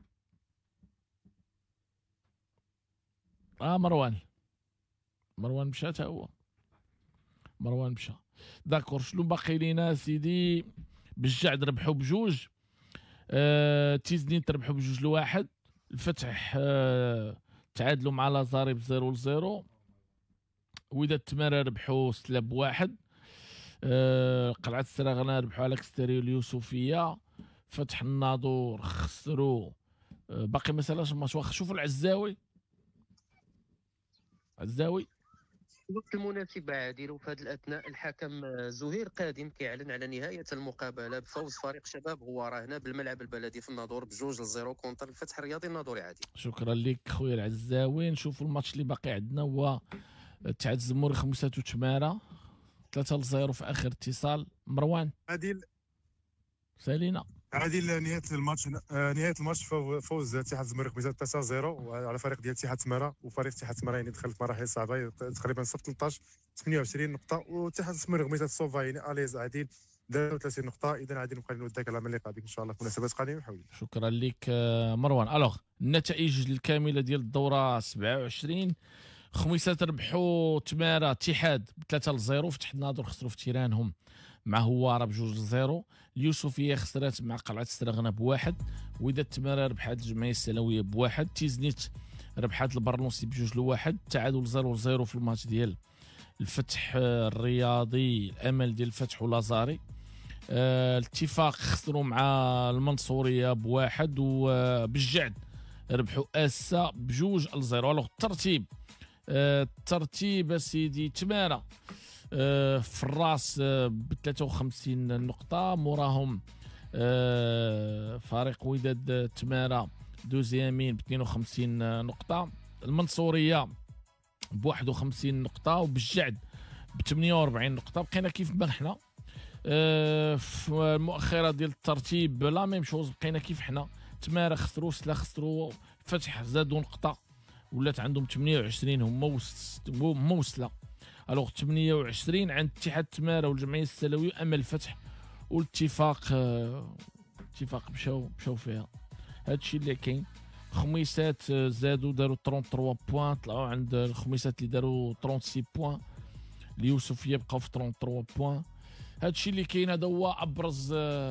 Speaker 1: اه مروان مروان مشى تا هو. مروان مشى. داكور. شنو باقي لينا سيدي؟ بالجعد ربحوا بجوج. آه، تيزنيت ربحوا بجوج لواحد. الفتح آه، تعادلوا مع لازاري بزيرو لزيرو. وداد تمارا ربحوا ستة بواحد. آه، قلعة السراغنا ربحوا على كستيريو اليوسفية. فتح الناظور خسروا. آه، باقي ما سالاش الماتش. شوفوا العزاوي. عزاوي
Speaker 4: الوقت المناسب عادل. وفي هذا الاثناء الحكم زهير قادم كيعلن على نهايه المقابله بفوز فريق شباب هو راه هنا بالملعب البلدي في الناظور بجوج لزيرو كونتر الفتح الرياضي الناظوري عادل.
Speaker 1: شكرا لك خويا العزاوي. نشوفوا الماتش اللي باقي عندنا هو اتحاد الزموري خمسة وتمارة ثلاثة لزيرو في اخر اتصال. مروان
Speaker 10: عادل
Speaker 1: سالينا.
Speaker 10: عادل نهايه الماتش نهايه الماتش فوز اتحاد الزمالك خمسة ثلاثة صفر على فريق ديال اتحاد تمارا. وفريق اتحاد تمارا يعني دخل في مراحل صعبه، تقريبا صفر ثلاثطاش ثمانية وعشرين نقطه. واتحاد الزمالك خمسة صوفا يعني اليز عادل ثلاثين نقطه. اذا عادل نبقى نودك على اللقاء بك ان شاء الله في مناسبات قادمه حولي.
Speaker 1: شكرا لك مروان. الوغ النتائج الكامله ديال الدوره سبعة وعشرين. خميسات ربحوا تمارا اتحاد بثلاثة لزيرو. فتح الناظور خسروا في تيرانهم مع هواره بجوج لزيرو. اليوسفيه خسرات مع قلعه السراغنا بواحد. وداد تمارا ربحات الجمعيه السلاويه بواحد. تيزنيت ربحات البرنوسي بجوج لواحد. تعادل زيرو لزيرو في الماتش ديال الفتح الرياضي الامل ديال الفتح ولازاري. آه الاتفاق خسروا مع المنصوريه بواحد. وبالجعد ربحوا اسا بجوج لزيرو. الوغ الترتيب آه الترتيب سيدي تمارا آه في الراس آه ب ثلاثة وخمسين نقطة. موراهم آه فريق وداد تمارا دوزيامين ب اثنين وخمسين نقطة. المنصورية ب واحد وخمسين نقطة. وبالجعد ب ثمانية وأربعين نقطة. بقينا كيف ما حنا. آه في المؤخره ديال الترتيب لا ميم شوز، بقينا كيف حنا. تمارا خسروا، سلا خسروا، فتح زادوا نقطه ولات عندهم ثمانية وعشرين هما هما وسلا. الوغ ثمانية وعشرين عند اتحاد تمارا والجمعيه السلويه، اما الفتح والاتفاق آه اتفاق مشاو مشاو فيها. هادشي اللي كاين. خميسات زادوا داروا ثلاثة وثلاثين بوان، طلعوا عند الخميسات اللي داروا ستة وثلاثين بوان. اليوسفيه بقاو في ثلاثة وثلاثين بوان. هادشي اللي كاين. هذا هو ابرز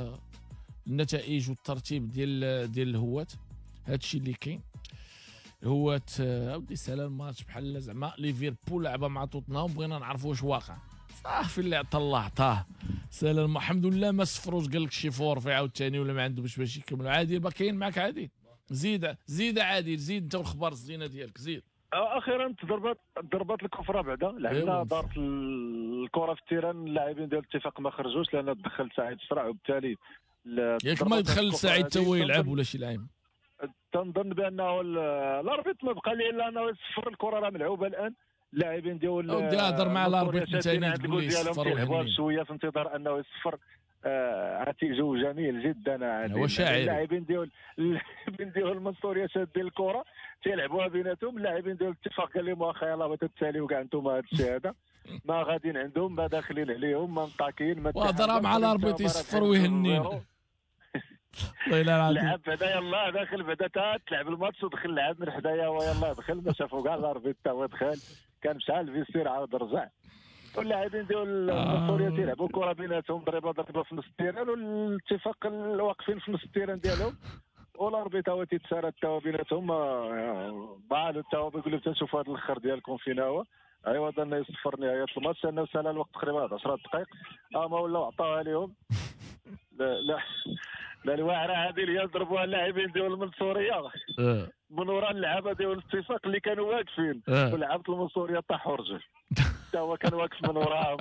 Speaker 1: النتائج والترتيب ديال ديال الهوات. هادشي اللي كاين. هوات اودي سالا الماتش بحال زعما ليفربول لعبه مع توتنهام، بغينا نعرفوا واش واقع. صافي اللي عطى الله عطاه. سالا الحمد لله ما صفروش، قال لك شي فور عاوتاني ولا ما عندهمش باش يكملوا. عادي با كاين معك عادي. زيد زيد عادل، زيد انت والخبار الزينه ديالك، زيد.
Speaker 13: اخيرا تضربات ضربات الكفره بعدا لعبنا دارت الكره في التيران، اللاعبين ديال الاتفاق ما خرجوش لان دخل سعيد سرع، وبالتالي
Speaker 1: ياك ما يدخل سعيد حتى هو يلعب ولا شي لاعب.
Speaker 13: تنظن بانه الاربيط ما بقى ليه الا انه يصفر. الكره راه ملعوبه الان، اللاعبين ديال
Speaker 1: ودي هضر مع الاربيط ثاني تقول لي يصفر
Speaker 13: ويلعبوا شويه في انتظار انه يصفر. عرفتي جو جميل جدا.
Speaker 1: هو شاعر.
Speaker 13: اللاعبين ديال اللاعبين ديال المنصوريه شادين الكره تيلعبوها بيناتهم. اللاعبين ديال الاتفاق قال لهم واخا يلاه بغيتو تساليو كاع انتم هذا الشيء هذا، ما غاديين عندهم، ما داخلين عليهم، ما مطاكين، ما
Speaker 1: وهضر مع الاربيط يصفر ويهنينا. الله يلا العظيم.
Speaker 13: لعب بعدا يلاه داخل بعدا تا تلعب الماتش ودخل لعب من حدايا ويلاه دخل. ما شافوا كاع الاربيط تا هو دخل، كان مشى الفيستير عاود رجع. واللاعبين ديال المنصوريه تيلعبوا كره بيناتهم، ضربه ضربه في نص التيران، والاتفاق واقفين في نص التيران ديالهم، والاربيط هو تيتسارى التوا بيناتهم. بعد التوا بيقول لهم تشوفوا هذا الاخر ديالكم فينا هو عوضا انه يصفر نهايه الماتش، لانه سال الوقت تقريبا عشرة دقائق. اما ولاو عطاوها لهم. لا لا لا الواعره هذه اللي يضربوها اللاعبين ديال المنصوريه من وراء اللعابه ديال الاتفاق اللي كانوا واقفين، ولعبه المنصوريه طاحوا رجل. حتى هو كان واقف من وراهم.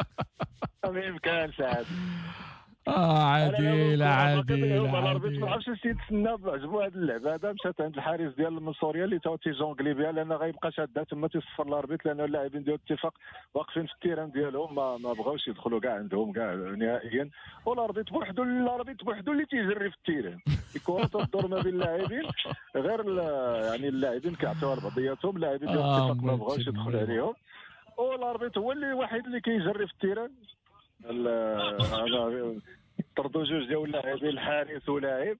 Speaker 13: ما يمكنش عاد.
Speaker 1: اه عادي عادي
Speaker 13: الاربيط ما عرفش شي يتسنى، عجبو هذه اللعبه هذا. مشات عند الحارس ديال المنصوريه اللي تا تيجونغلي بها، لان غيبقى شاده تما تيصفر الاربيط، لان اللاعبين ديال الاتفاق واقفين في التيران ديالهم، ما, ما بغاوش يدخلوا كاع عندهم كاع نهائيا. والاربيط بوحدو الاربيط بوحدو اللي تيجري في التيران. الكره تدور ما بين اللاعبين، غير يعني اللاعبين كيعطيوها لبعضياتهم، اللاعبين ديال الاتفاق ما بغاوش يدخلوا عليهم. والاربيط هو اللي الوحيد اللي كيجري في التيران. طردوا جوج ديال اللاعبين، الحارس ولاعب،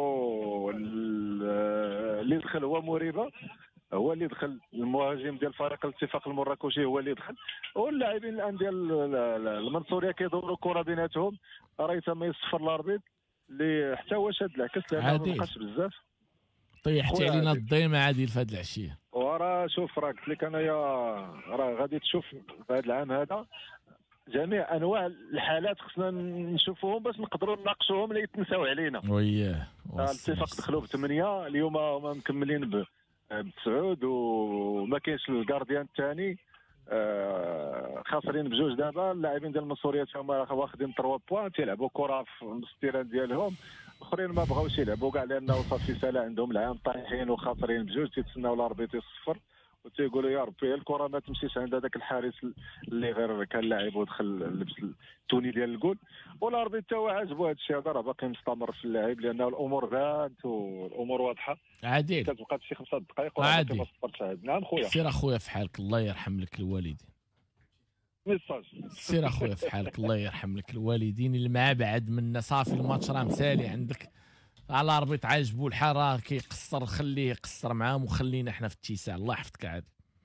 Speaker 13: واللي دخل هو مريبه، هو اللي دخل المهاجم ديال فريق الاتفاق المراكشي هو اللي دخل. واللاعبين الان ديال المنصوريه كيدوروا الكره بيناتهم، راه تما يصفر الاربيط اللي حتى هو شاد العكس لانه ما بقاش بزاف.
Speaker 1: طيحتي علينا الضيمه عادي في هذه العشيه.
Speaker 13: وراه شوف راه قلت لك انايا راه غادي تشوف في هذا العام هذا جميع انواع الحالات خصنا نشوفوهم باش نقدروا نناقشوهم لا يتنساو علينا.
Speaker 1: وياه
Speaker 13: الاتفاق دخلوا بثمانيه، اليوم هما مكملين بتسعود، وما كاينش الكارديان الثاني. آه خاسرين بجوج دابا. اللاعبين ديال المنصوريه هما واخدين ثلاثة بوان، تيلعبوا كره في نص التيران ديالهم. الاخرين ما بغاوش يلعبوا كاع لانه صافي سالا عندهم العام، طايحين وخاسرين بجوج، تيتسناو الاربيط يصفر وتيقولوا يا ربي الكره ما تمشيش عند هذاك الحارس اللي غير كان لاعب ودخل لبس التوني ديال الجول. والاربيط حتى هو عاجبو هذا الشيء هذا، راه باقي مستمر في اللاعب لانه الامور بانت والامور واضحه.
Speaker 1: عادل
Speaker 13: كتبقى شي خمسة دقائق وعادي ما صفرتش عاد. نعم خويا.
Speaker 1: سير اخويا في حالك، الله يرحم لك الوالدين.
Speaker 13: ميساج.
Speaker 1: سير اخويا في حالك، الله يرحم لك الوالدين. اللي مع بعد منا صافي الماتش راه مسالي عندك. على الاربيط عاجبو الحال راه كيقصر، خليه يقصر معاهم وخلينا احنا في الاتساع. الله يحفظك عادل.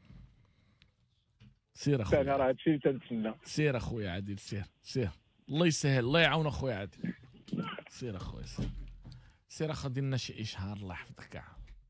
Speaker 1: سير اخويا.
Speaker 13: انا راه هادشي اللي تنتسنى.
Speaker 1: سير اخويا عادل، سير سير. الله يسهل، الله يعاون اخويا عادل. سير اخويا سير. سير اخو دير لنا شي اشهار، الله يحفظك كاع.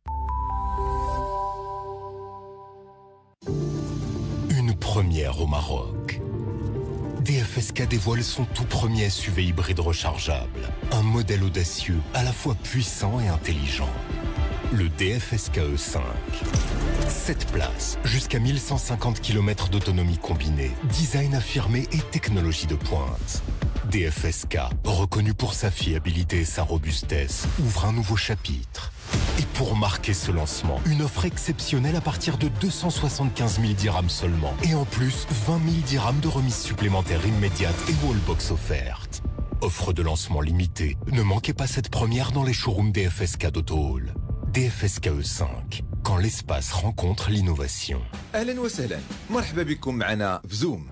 Speaker 16: Une première au Maroc. D F S K dévoile son tout premier S U V hybride rechargeable. Un modèle audacieux, à la fois puissant et intelligent. Le D F S K E cinq. sept places, jusqu'à mille cent cinquante kilomètres d'autonomie combinée, design affirmé et technologie de pointe. D F S K, reconnu pour sa fiabilité et sa robustesse, ouvre un nouveau chapitre. Et pour marquer ce lancement, une offre exceptionnelle à partir de deux cent soixante-quinze mille dirhams seulement. Et en plus, vingt mille dirhams de remise supplémentaire immédiate et wallbox offerte. Offre de lancement limitée. Ne manquez pas cette première dans les showrooms D F S K d'Auto Hall. D F S K E cinq. Quand l'espace rencontre l'innovation.
Speaker 17: أهلا وسهلا، مرحبا بكم معنا في زوم.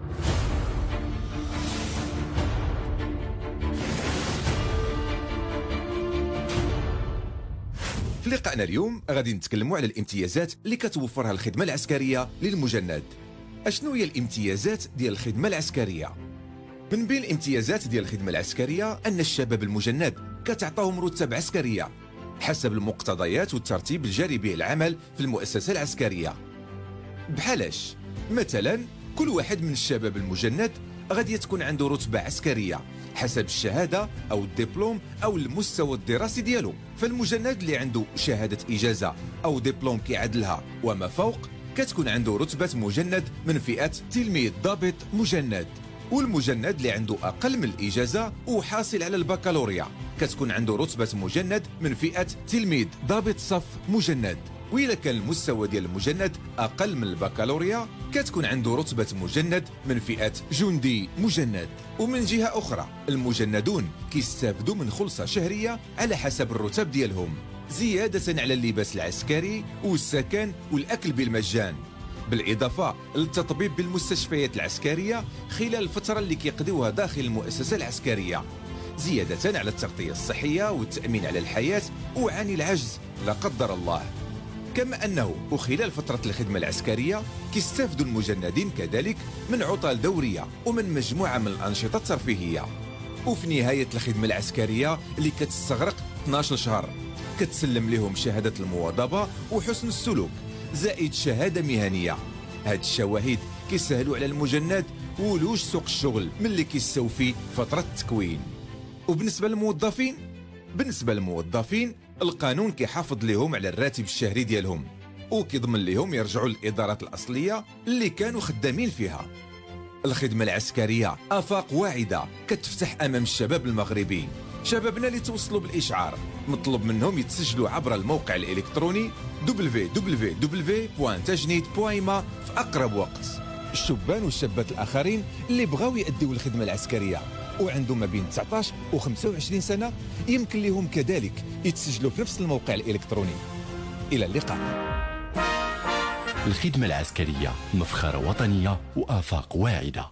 Speaker 17: في لقائنا اليوم غادي نتكلموا على الامتيازات اللي كتوفرها الخدمة العسكرية للمجند. أشنو هي الامتيازات ديال الخدمة العسكرية؟ من بين الامتيازات ديال الخدمة العسكرية أن الشباب المجند كتعطاهم رتب عسكرية حسب المقتضيات والترتيب الجاري به العمل في المؤسسة العسكرية. بحالاش مثلا كل واحد من الشباب المجند غادي تكون عنده رتبة عسكرية حسب الشهادة أو الدبلوم أو المستوى الدراسي ديالو. فالمجند اللي عنده شهادة إجازة أو دبلوم كيعادلها وما فوق كتكون عنده رتبة مجند من فئة تلميذ ضابط مجند. والمجند اللي عنده أقل من الإجازة وحاصل على البكالوريا كتكون عنده رتبة مجند من فئة تلميذ ضابط صف مجند. وإذا كان المستوى ديال المجند أقل من البكالوريا كتكون عنده رتبة مجند من فئة جندي مجند. ومن جهة أخرى المجندون كيستافدوا من خلصة شهرية على حسب الرتب ديالهم زيادة على اللباس العسكري والسكن والأكل بالمجان، بالإضافة للتطبيب بالمستشفيات العسكرية خلال الفترة اللي كيقضيوها داخل المؤسسة العسكرية، زيادة على التغطية الصحية والتأمين على الحياة وعن العجز لا قدر الله. كما أنه وخلال فترة الخدمة العسكرية كيستافدوا المجندين كذلك من عطل دورية ومن مجموعة من الأنشطة الترفيهية. وفي نهاية الخدمة العسكرية اللي كتستغرق اثناش شهر كتسلم لهم شهادة المواظبة وحسن السلوك زائد شهادة مهنية. هاد الشواهد كيسهلوا على المجند ولوج سوق الشغل ملي كيستوفي فترة التكوين. وبالنسبة للموظفين بالنسبة للموظفين القانون كيحافظ لهم على الراتب الشهري ديالهم وكيضمن لهم يرجعوا للإدارات الأصلية اللي كانوا خدامين فيها. الخدمة العسكرية آفاق واعدة كتفتح أمام الشباب المغربي. شبابنا اللي توصلوا بالإشعار مطلوب منهم يتسجلوا عبر الموقع الإلكتروني دبليو دبليو دبليو بوان تجنيد بوان إي ام إيه في أقرب وقت. الشبان والشابات الآخرين اللي بغاو يأديوا الخدمة العسكرية وعندهم ما بين تسعطاش و خمسة وعشرين سنة يمكن لهم كذلك يتسجلوا في نفس الموقع الإلكتروني. إلى اللقاء.
Speaker 16: الخدمة العسكرية مفخرة وطنية وآفاق واعدة.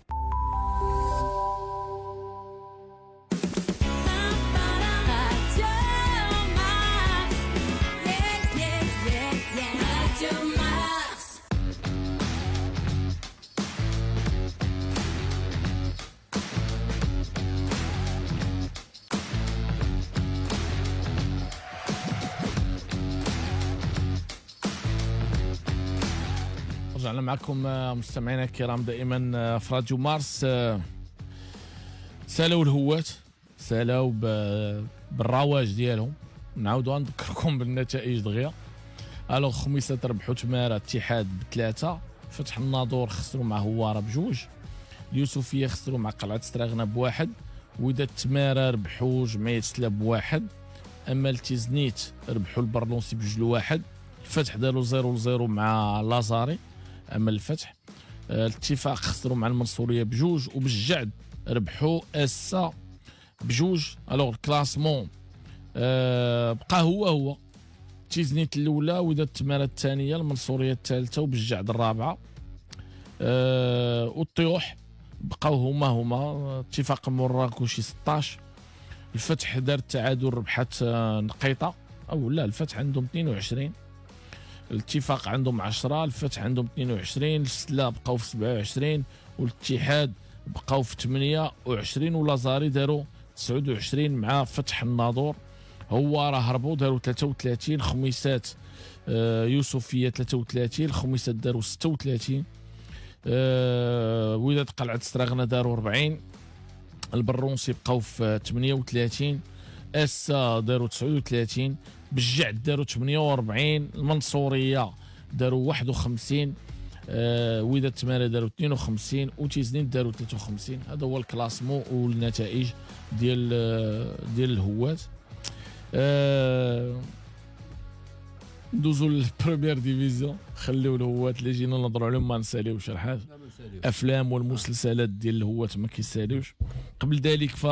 Speaker 1: رجعنا معكم مستمعينا الكرام دائما في راديو مارس. سالوا الهوات سالوا بالرواج ديالهم. نعاودوا نذكركم بالنتائج دغيا. الو خميسة ربحوا تمارا اتحاد بثلاثه، فتح الناظور خسروا مع هواره بجوج، اليوسفيه خسروا مع قلعه ستراغنا بواحد، وداد تمارا ربحوا جمعيه سلا بواحد، اما التيزنيت ربحوا البرلونسي بجوج لواحد، الفتح داروا زيرو لزيرو مع لازاري، اما الفتح الاتفاق خسروا مع المنصوريه بجوج، وبالجعد ربحوا اسا بجوج. الوغ الكلاسمون أه بقى هو هو تيزنيت الاولى، وداد التماره الثانيه، المنصوريه الثالثه، وبالجعد الرابعه. أه والطيوح بقاو هما هما اتفاق مراكشي ستطاش، الفتح دار التعادل ربحت نقيطه او لا، الفتح عندهم اثنين وعشرين، الاتفاق عندهم عشرة، الفتح عندهم اثنين وعشرين، السلا بقاو في سبعة وعشرين، والاتحاد بقاو في ثمانية وعشرين، ولازاري داروا تسعة وعشرين مع فتح الناظور. هو راه هربوا داروا ثلاثة وثلاثين، خميسات آه يوسفيه ثلاثة وثلاثين، خميسات داروا ستة وثلاثين، آه وداد قلعه ستراغنا داروا أربعين، البرونسي بقاو في ثمانية وثلاثين، اسا داروا تسعة وثلاثين، بالجعد داروا ثمانية وأربعين، المنصوريه داروا واحد وخمسين، آه وداد تمارا داروا اثنين وخمسين، وتيزنين داروا ثلاثة وخمسين. هذا هو الكلاسمو والنتائج ديال ديال الهوات. آه ندوزو للبريمير ديفيزيون، خليو الهوات اللي جينا نهضروا عليهم ما نساليوش الحال. افلام والمسلسلات ديال الهوات ما كيساليوش. قبل ذلك ف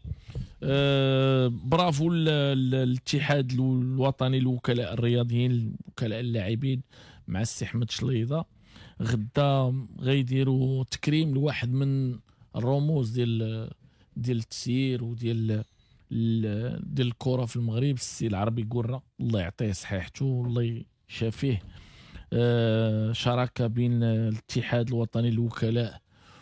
Speaker 1: آه برافو الاتحاد الوطني للوكلاء الرياضيين وكلاء اللاعبين مع السي احمد شليضه. غدا غيديروا تكريم لواحد من الرموز ديال ديال التسيير وديال ديال الكره في المغرب، السي العربي قرة، الله يعطيه صحيحته والله يشافيه. آه شراكه بين الاتحاد الوطني للوكلاء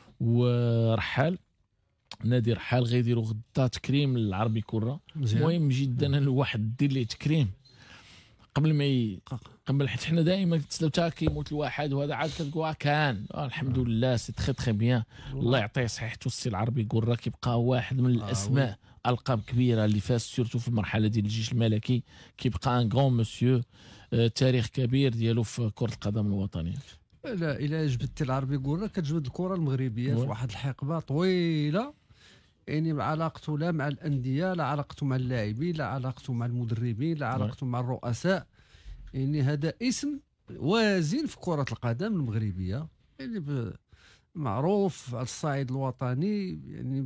Speaker 1: ورحال، نادي رحال، غيديروا غدا تكريم للعربي كره. مهم جدا الواحد دير ليه تكريم قبل ما ي... قبل، حيت حنا دائما لو تا كيموت الواحد وهذا عاد كتقول كان آه الحمد لله سي تخي تخي بيان، الله يعطيه صحيحته. السي العربي قرة كيبقى واحد من الاسماء آه القاب كبيره اللي فاز سورتو في المرحله ديال الجيش الملكي، كيبقى ان غون مسيو، آه تاريخ كبير ديالو في كره القدم الوطنيه.
Speaker 2: لا الا جبدتي العربي قرة كتجبد الكره المغربيه في واحد الحقبه طويله، يعني علاقته لا مع الانديه، لا علاقته مع اللاعبين، لا علاقته مع المدربين، لا علاقته مع الرؤساء. يعني هذا اسم وازن في كره القدم المغربيه، يعني معروف على الصعيد الوطني، يعني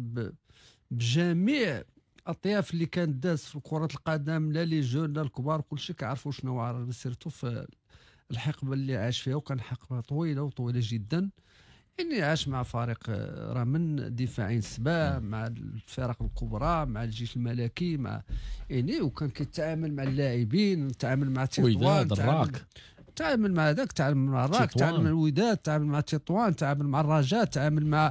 Speaker 2: بجميع الاطياف اللي كانت داز في كره القدم، لا لي جون لا الكبار، كل شيء كيعرفوا شنو عرف سيرتو في الحقبه اللي عاش فيها، وكان حقبه طويله وطويله جدا. يعني عاش مع فريق راه من دفاعين سباع، مع الفرق الكبرى، مع الجيش الملكي، مع يعني وكان كيتعامل مع اللاعبين، يتعامل مع تطوان، تعامل مع هذاك، تعامل مع الراك، تعامل مع الوداد، تعامل مع تطوان، تعامل مع الرجاء، تعامل مع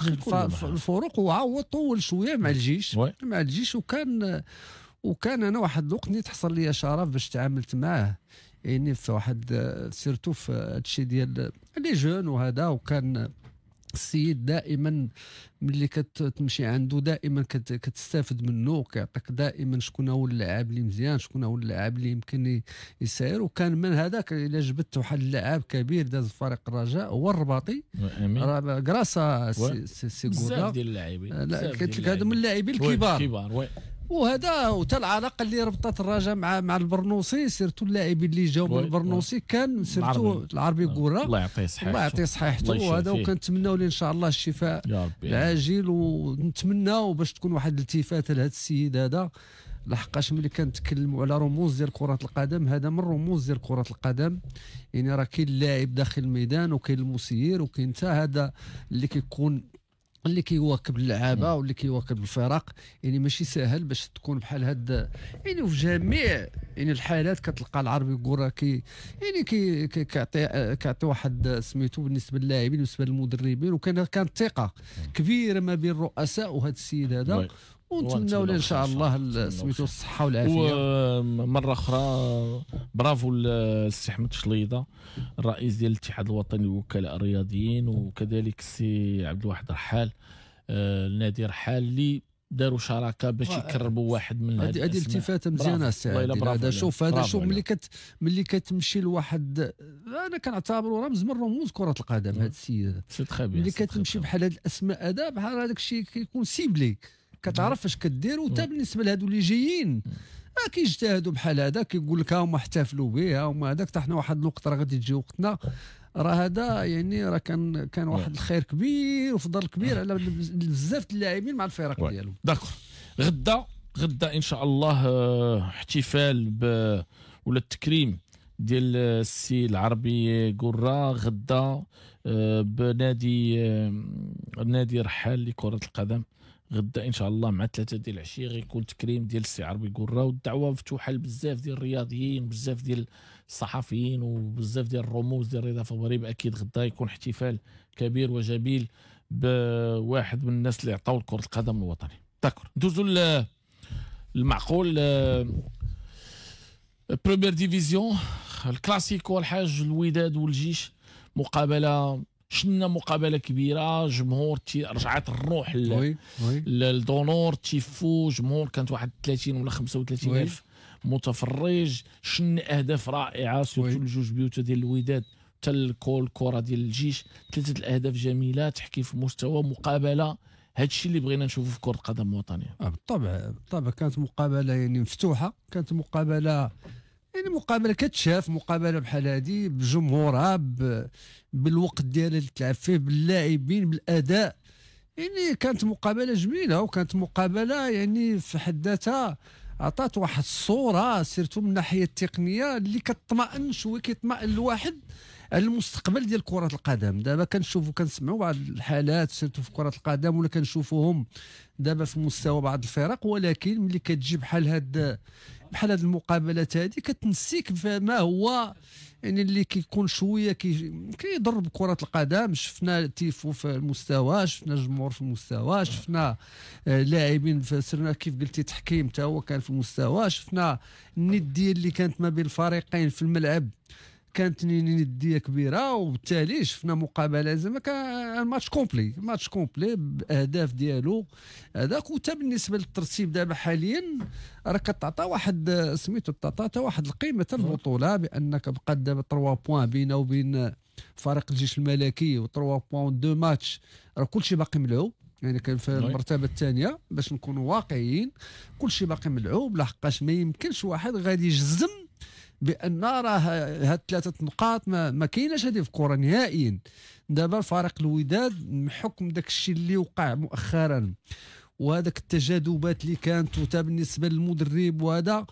Speaker 2: الفرق، وعاود طول شويه مع الجيش مع الجيش وكان وكان انا واحد الوقت نيت حصل لي شرف باش تعاملت معاه، يعني في واحد سيرتو في هادشي ديال لي جون وهذا. وكان السيد دائما ملي كتمشي عنده دائما كتستافد منه، كيعطيك دائما شكون هو اللاعب اللي مزيان، شكون هو اللاعب اللي يمكن يسير. وكان من هذاك الا جبت واحد اللاعب كبير داز فريق الرجاء هو الرباطي، راه كراسا سي سي
Speaker 1: بزاف ديال اللاعبين،
Speaker 2: لا قلت لك هذا من اللاعبين الكبار. وهذا وتا العلاقه اللي ربطت الرجاء مع مع البرنوسي، سيرتو اللاعبين اللي جاو من البرنوسي كان سيرتو العربي قرة،
Speaker 1: الله يعطيه صحيحته،
Speaker 2: الله يعطيه صحيحته. وهذا وكنتمناو ليه ان شاء الله الشفاء العاجل، ونتمناو باش تكون واحد الالتفاته لهذا السيد هذا، لحقاش ملي كنتكلموا على رموز ديال كره القدم، هذا من رموز ديال كره القدم. يعني راه كاين اللاعب داخل الميدان، وكاين المسير، وكاين حتى هذا اللي كيكون اللي كيواكب اللعابه واللي كيواكب الفرق. يعني ماشي سهل باش تكون بحال هاد، يعني في جميع يعني الحالات كتلقى العربي قرة كي يعني كي كيعطي كيعطي واحد سميتو بالنسبه للاعبين بالنسبه للمدربين. وكان كانت ثقه كبيره ما بين الرؤساء وهذا السيد هذا، ونتمناو له ان شاء الله سميتو الصحه والعافيه.
Speaker 1: ومره اخرى برافو للسي احمد شليضه الرئيس ديال الاتحاد الوطني للوكلاء الرياضيين، وكذلك السي عبد الواحد رحال النادي رحال اللي داروا شراكه باش يقربوا واحد من
Speaker 2: هذه هذه التفاته مزيانه السي هذا. شوف هذا شوف ملي كت ملي كتمشي لواحد، انا كنعتبره رمز من رموز كره القدم هذا السيد. ملي كتمشي بحال هاد الاسماء هذا، بحال هذاك الشيء كيكون سيبلي، كتعرف اش كدير. وتا بالنسبه لهادو اللي جايين آه كيجتهدوا بحال هذا، كيقول لك ها هما احتفلوا به، ها هما هذاك. حتى حنا واحد الوقت راه غادي تجي وقتنا، راه هذا يعني راه كان كان واحد الخير كبير وفضل كبير على بزاف اللاعبين مع الفرق ديالهم.
Speaker 1: داكور. غدا غدا ان شاء الله احتفال ب ولا التكريم ديال السي العربي قرة غدا بنادي نادي رحال لكرة القدم. غدا ان شاء الله مع ثلاثة ديال العشيه غيكون تكريم ديال السي عربي قرة، والدعوه مفتوحه لبزاف ديال الرياضيين، بزاف ديال الصحفيين، وبزاف ديال الرموز ديال الرياضه في المغرب. اكيد غدا يكون احتفال كبير وجميل بواحد من الناس اللي عطاو لكره القدم الوطني. داكور. ندوزو المعقول بريمير ديفيزيون، الكلاسيكو الحاج الوداد والجيش، مقابله شنا مقابله كبيره، جمهور رجعت الروح للدونور، تيفو جمهور، كانت واحد ثلاثين ولا خمسة وثلاثين الف متفرج، شنا اهداف رائعه سورتو الجوج بيوتا ديال الوداد حتى الكول كره ديال الجيش، ثلاثه الاهداف جميله، تحكي في مستوى مقابله. هذا الشيء اللي بغينا نشوفه في كره القدم الوطنيه.
Speaker 2: بالطبع بالطبع كانت مقابله يعني مفتوحه، كانت مقابله يعني مقابله كتشاف، مقابله بحال هذه بجمهورها بالوقت ديالها اللي تلعب فيه باللاعبين بالاداء، يعني كانت مقابله جميله وكانت مقابله يعني في حد ذاتها عطات واحد الصوره سيرتو من الناحيه التقنيه اللي كتطمئن شويه، كيطمئن الواحد على المستقبل ديال كره القدم. دابا كنشوفوا كنسمعوا بعض الحالات سيرتو في كره القدم ولا كنشوفوهم دابا في مستوى بعض الفرق، ولكن ملي كتجي بحال هاد بحال هاد المقابلات هذه كتنسيك ما هو يعني اللي كيكون شويه كي كيضر بكره القدم. شفنا تيفو في المستوى، شفنا الجمهور في المستوى، شفنا آه لاعبين سرنا كيف قلتي تحكيم حتى هو كان في المستوى، شفنا النديه اللي كانت ما بين الفريقين في الملعب كانت نديه كبيره، وبالتالي شفنا مقابله زعما كان ماتش كومبلي ماتش كومبلي باهداف ديالو هذاك. وتا بالنسبه للترتيب دابا حاليا راه كتعطى واحد سميتو تعطى واحد القيمه البطوله، بانك بقى دابا ثلاثة بوين بينه وبين فريق الجيش الملكي و3 بوين دو ماتش، راه كلشي باقي ملعوب. يعني كان في المرتبه الثانيه باش نكونوا واقعيين كلشي باقي ملعوب، لحقاش ما يمكنش واحد غادي يجزم بان راه هاد ثلاثه نقاط ما, ما كايناش هذه في الكره نهائيا. دابا فريق الوداد بحكم داك الشيء اللي وقع مؤخرا وهذاك التجاذبات اللي كانت وتا بالنسبه للمدرب وهذا،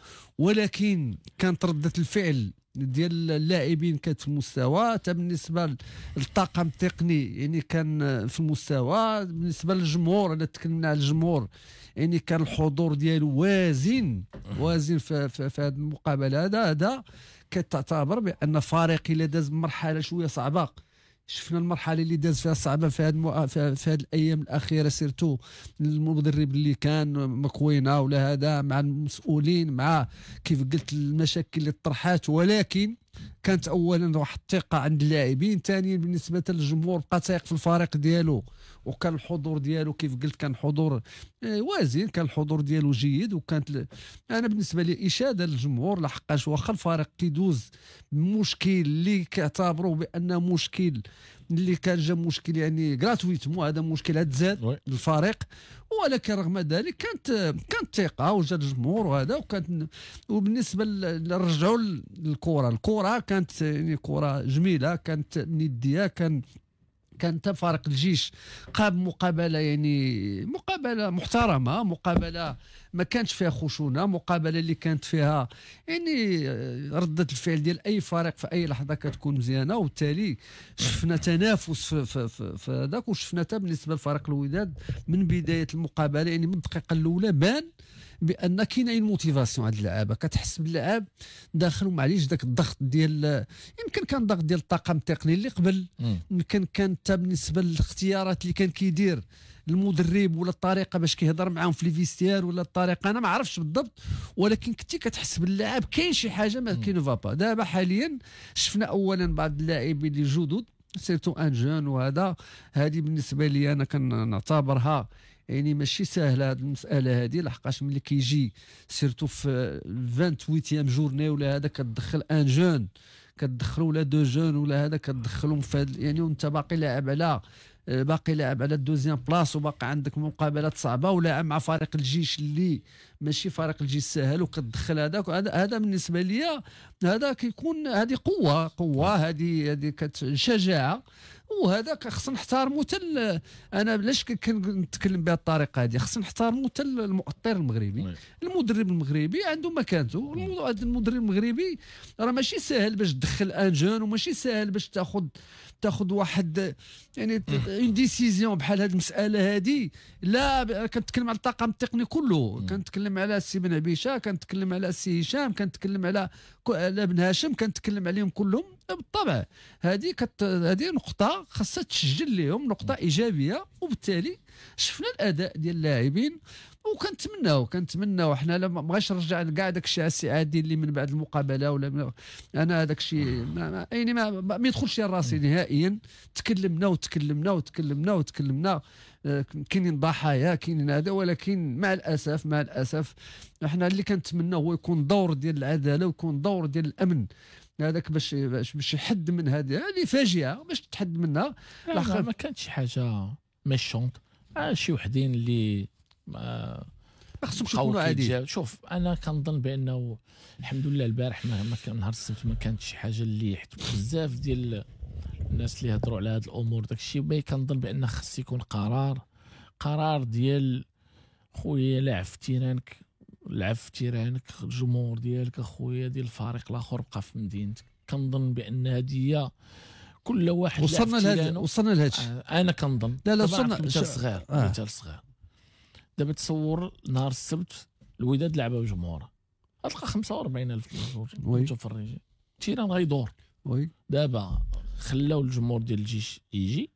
Speaker 2: ولكن كانت رده الفعل ديال اللاعبين كانت في المستوى، حتى بالنسبه للطاقم التقني يعني كان في المستوى، بالنسبه للجمهور الا تكلمنا على الجمهور يعني كان الحضور ديالو وازن وازن في, في, في هذه المقابله. هذا هذا كتعتبر بان فريق اللي داز مرحله شويه صعبه، شفنا المرحله اللي داز فيها صعبه في هذه في, في هذه الايام الاخيره سيرتو المدرب اللي كان مكوينه ولا هذا مع المسؤولين مع كيف قلت المشاكل اللي طرحات، ولكن كانت اولا واحد الثقه عند اللاعبين، ثانيا بالنسبه للجمهور بقى تايق في الفريق ديالو وكان الحضور ديالو كيف قلت كان حضور وازن، كان الحضور ديالو جيد. وكانت ل... انا بالنسبه لي اشاده للجمهور، لحقاش واخا الفريق كيدوز مشكل اللي كيعتبروا بانه مشكل اللي كان جا مشكل يعني غراتويتمون، هذا مشكل هذا زاد للفريق، ولكن رغم ذلك كانت كانت ثقه وجا الجمهور وهذا. وكانت وبالنسبه نرجعوا للكره، الكره كانت يعني كره جميله، كانت نديه، كان كان فريق الجيش قام مقابله يعني مقابله محترمه، مقابله ما كانش فيها خشونه، مقابله اللي كانت فيها يعني رده الفعل ديال اي فريق في اي لحظه كتكون مزيانه، وبالتالي شفنا تنافس في في في, في هذاك. وشفنا حتى بالنسبه لفريق الوداد من بدايه المقابله يعني من الدقيقه الاولى بان بان كاينه الموتيفاسيون عند اللعابه، كتحس باللعاب داخل معليش داك الضغط ديال يمكن كان ضغط ديال الطاقم التقني اللي قبل، يمكن كان حتى بالنسبه للاختيارات اللي كان كيدير المدرب ولا الطريقه باش كيهضر معاهم في ليفيستير ولا الطريقه انا ما عرفتش بالضبط، ولكن كنتي كتحس باللاعب كاين شي حاجه ما كاين فابا. دابا حاليا شفنا اولا بعض اللاعبين اللي جدد سيرتو ان جون، وهذا هذه بالنسبه لي انا كنعتبرها يعني ماشي سهله هذه المساله هذه، لحقاش ملي كيجي سيرتو في ثمانية وعشرين جورني ولا هذا كتدخل ان جون كتدخلوا ولا دو جون ولا هذا كتدخلهم في يعني وانت باقي لاعب على باقي لاعب على الدوزيام بلاص وباقي عندك مقابلات صعبه ولاعب مع فريق الجيش اللي ماشي فريق الجيش سهل وكتدخل هذاك. هذا بالنسبه لي هذا كيكون هذه قوه قوه هذه هذه شجاعه، وهذا خصنا نحترموا حتى انا بلاش كنتكلم بهذه الطريقه هذه، خصنا نحترموا حتى المؤطر المغربي، المدرب المغربي عنده مكانته. المدرب المغربي راه ماشي سهل باش تدخل ان جون، وماشي سهل باش تاخذ تاخذ واحد يعني اون ديسيزيون بحال هذه المساله هذه. لا كنتكلم على الطاقم التقني كله، كنتكلم على السي بن عبيشه، كنتكلم على السي هشام، كنتكلم على على بن هاشم، كنتكلم عليهم كلهم. بالطبع هذه كت... هذه نقطه خاصها تسجل لهم، نقطه ايجابيه. وبالتالي شفنا الاداء ديال اللاعبين وكنتمناو كنتمناو حنا لا ما بغاش نرجع كاع داك الشيء السعادي اللي من بعد المقابله ولا من... انا هذاك الشيء ما... يعني ما ما يدخلش لراسي نهائيا. تكلمنا وتكلمنا وتكلمنا وتكلمنا آه كاينين ضحايا كاينين هذا، ولكن مع الاسف مع الاسف احنا اللي كنتمناو هو يكون دور ديال العداله ويكون دور ديال الامن هذاك باش باش باش يحد من هذه هذه فاجئه باش تحد منها.
Speaker 1: ما كانتش حاجه ميشونط، آه شي وحدين اللي ما
Speaker 2: خصهمش يكونوا عاديين.
Speaker 1: شوف انا كنظن بانه الحمد لله البارح ما, ما كان نهار السبت ما كانتش شي حاجه اللي حيت بزاف ديال الناس اللي هضروا على هذه الامور داك الشيء باي كنظن بان خص يكون قرار قرار ديال خويا لعب في تيرانك لعب في تيرانك الجمهور ديالك اخويا ديال الفريق الاخر بقى في مدينتك. كنظن بان هذه هي كل واحد
Speaker 2: وصلنا لهذا وصلنا لهذا
Speaker 1: آه انا كنظن
Speaker 2: لا لا وصلنا
Speaker 1: مثال صغير
Speaker 2: آه.
Speaker 1: مثال صغير دابا تصور نهار السبت الوداد لعبه بجمهوره غتلقى خمسة وأربعين ألف متفرجين تيران غيدور
Speaker 2: وي
Speaker 1: دابا خلاو الجمهور ديال الجيش يجي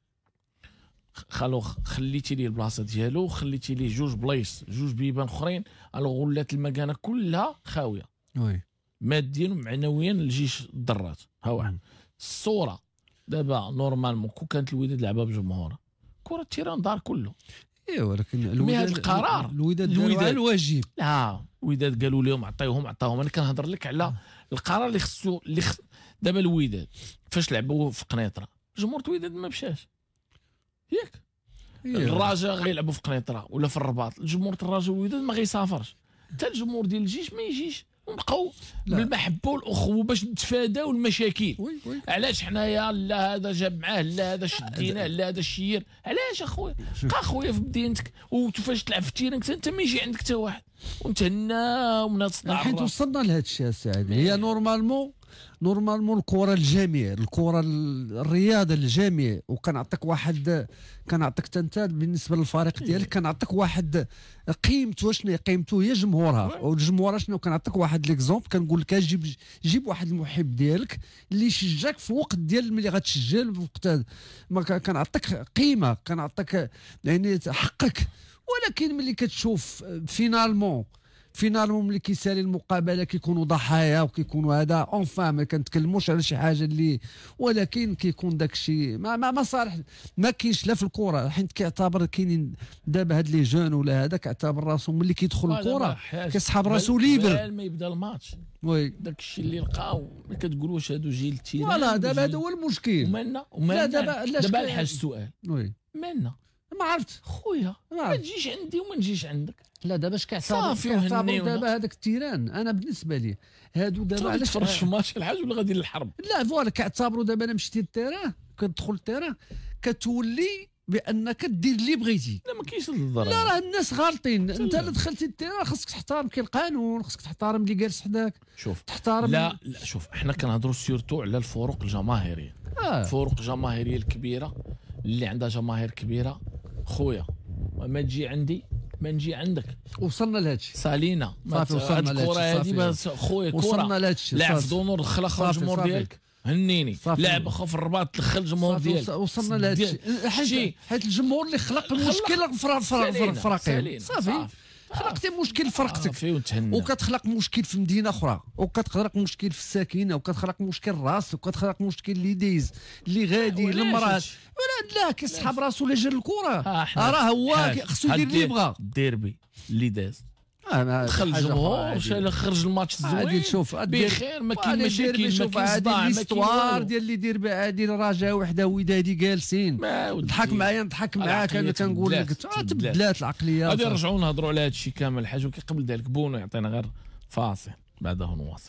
Speaker 1: خلو خليتي ليه البلاصه ديالو خليتي ليه جوج بلايص جوج بيبان اخرين الو ولات المكانه كلها خاويه
Speaker 2: وي
Speaker 1: ماديا ومعنويا الجيش ضرات ها واحد الصوره دابا نورمالمون كون كانت الوداد لعبه بجمهوره كره تيران دار كله
Speaker 2: ايوا ولكن
Speaker 1: الوداد القرار
Speaker 2: الوداد الوداد الواجب
Speaker 1: لا الوداد قالوا لهم عطيوهم عطاهم انا كنهضر لك على القرار اللي خصو اللي خ... دابا الوداد فاش لعبوا في قنيطره جمهور الوداد ما مشاش ياك الرجاء غيلعبوا في قنيطره ولا في الرباط الجمهور الرجاء والوداد ما غيسافرش حتى الجمهور ديال الجيش ما يجيش ونبقاو بالمحبه والاخوه باش نتفاداو المشاكل.
Speaker 2: وي وي.
Speaker 1: علاش حنايا لا هذا جاب معاه لا هذا شدينا لا هذا الشير علاش اخويا بقى اخويا في مدينتك وفاش تلعب في تيرانك انت ما يجي عندك حتى واحد ونتهناو من هذا الصداع.
Speaker 2: حيت وصلنا لهذا الشيء السعادي هي نورمالمون نورمالمون الكره الجميع الكره الرياضه الجميع وكنعطيك واحد كنعطيك انت بالنسبه للفريق ديالك كنعطيك واحد قيمته شنو هي قيمته هي جمهورها والجمهور شنو كنعطيك واحد ليكزومبل كنقول لك جيب جيب واحد المحب ديالك اللي يشجعك في وقت ديال ملي غتشجع في وقت هذا ما كنعطيك قيمه كنعطيك يعني حقك. ولكن ملي كتشوف فينالمون فينالمون ملي كيسالي المقابله كيكونوا ضحايا وكيكونوا هذا اونفا ما كنتكلموش على شي حاجه اللي ولكن كيكون داك الشيء ما ما, ما صالح ما كاينش لا في الكره حيت كيعتبر كاينين دابا هاد لي جون ولا هذا كيعتبر راسو ملي كيدخل الكره كيسحب راسو ليبر
Speaker 1: ما يبدا الماتش
Speaker 2: وي
Speaker 1: داك الشيء اللي لقاو ما كتقول واش هادو جيل تيران
Speaker 2: فوالا دابا هذا هو المشكل
Speaker 1: ومالنا ومالنا
Speaker 2: دابا
Speaker 1: دابا الحاج السؤال
Speaker 2: وي
Speaker 1: مالنا
Speaker 2: ما عرفت
Speaker 1: خويا ما تجيش عندي وما نجيش عندك
Speaker 2: لا دابا اش كيعتبر كيعتبر دابا هذاك التيران انا بالنسبه لي هادو دابا
Speaker 1: علاش تفرج في ماتش الحاج ولا غادي للحرب
Speaker 2: لا فوالا كيعتبروا دابا انا مشيت للتيران كتدخل التيران كتولي بانك دير اللي بغيتي.
Speaker 1: لا ما كاينش الضرر
Speaker 2: لا راه الناس غالطين انت اللي دخلتي التيران خاصك تحترم كاين القانون خاصك تحترم اللي جالس حداك
Speaker 1: شوف
Speaker 2: تحترم
Speaker 1: لا لا شوف احنا كنهضروا سيرتو على الفروق الجماهيريه
Speaker 2: آه.
Speaker 1: الفروق الجماهيريه الكبيره اللي عندها جماهير كبيره خويا ما تجي عندي ما نجي عندك.
Speaker 2: وصلنا لهادشي
Speaker 1: سالينا
Speaker 2: صافي وصلنا
Speaker 1: لهادشي الكره هذه خويا الكره
Speaker 2: وصلنا لهادشي
Speaker 1: لاعب في دونور دخل اخر الجمهور ديالك هنيني لاعب اخو في الرباط دخل الجمهور ديالك
Speaker 2: وصلنا لهادشي حيت حيت الجمهور اللي خلق المشكل في الفريقين صافي خلقتي مشكل فرقتك وكتخلق مشكل في مدينه اخرى وكتخلق مشكل في الساكنه وكتخلق مشكل راس وكتخلق مشكل اللي دايز اللي غادي المراه ولا لا كيسحب راسو لجل الكره راه هو خصو يدير اللي بغا
Speaker 1: الديربي اللي داز دخل الجمهور وشال خرج الماتش الزوين
Speaker 2: عادي تشوف
Speaker 1: بخير ما كاين مشاكل ما
Speaker 2: كاين صداع ليستوار ديال اللي دير عادي رجاء وحده ودادي جالسين ضحك معايا نضحك معاك انا كنقول لك تبدلات العقليه
Speaker 1: غادي نرجعوا نهضروا على هذا الشيء كامل حاجه قبل ذلك بونو يعطينا غير فاصل بعده نواصل.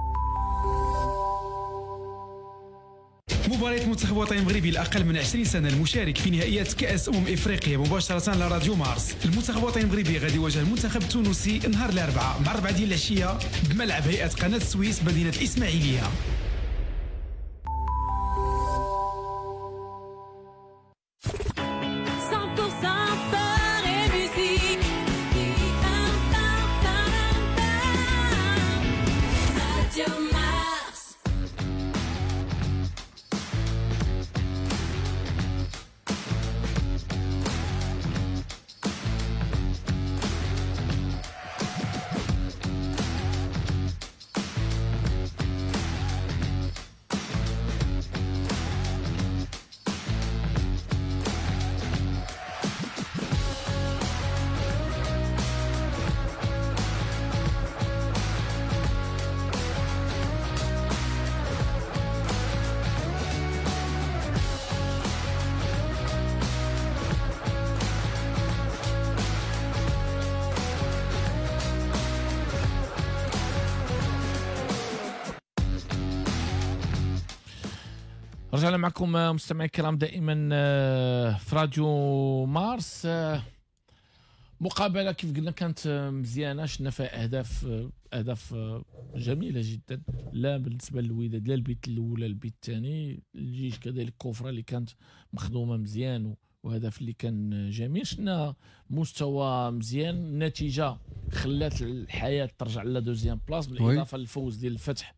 Speaker 12: مباراة منتخب وطني مغربي الأقل من عشرين سنة المشارك في نهائيات كأس أمم إفريقيا مباشرة على راديو مارس. المنتخب الوطني المغربي غادي يواجه المنتخب التونسي نهار الأربعاء مع أربعة ديال العشية بملعب هيئة قناة السويس مدينة الإسماعيلية.
Speaker 1: رجعنا معكم مستمعي الكرام دائما في راديو مارس. مقابله كيف قلنا كانت مزيانه، شفنا فيها اهداف اهداف جميله جدا، لا بالنسبه للوداد لا البيت الاول لا البيت الثاني. الجيش كذلك كفره اللي كانت مخدومه مزيان وهدف اللي كان جميل. شفنا مستوى مزيان، النتيجه خلات الحياه ترجع لا دوزيام بلاص بالاضافه للفوز ديال الفتح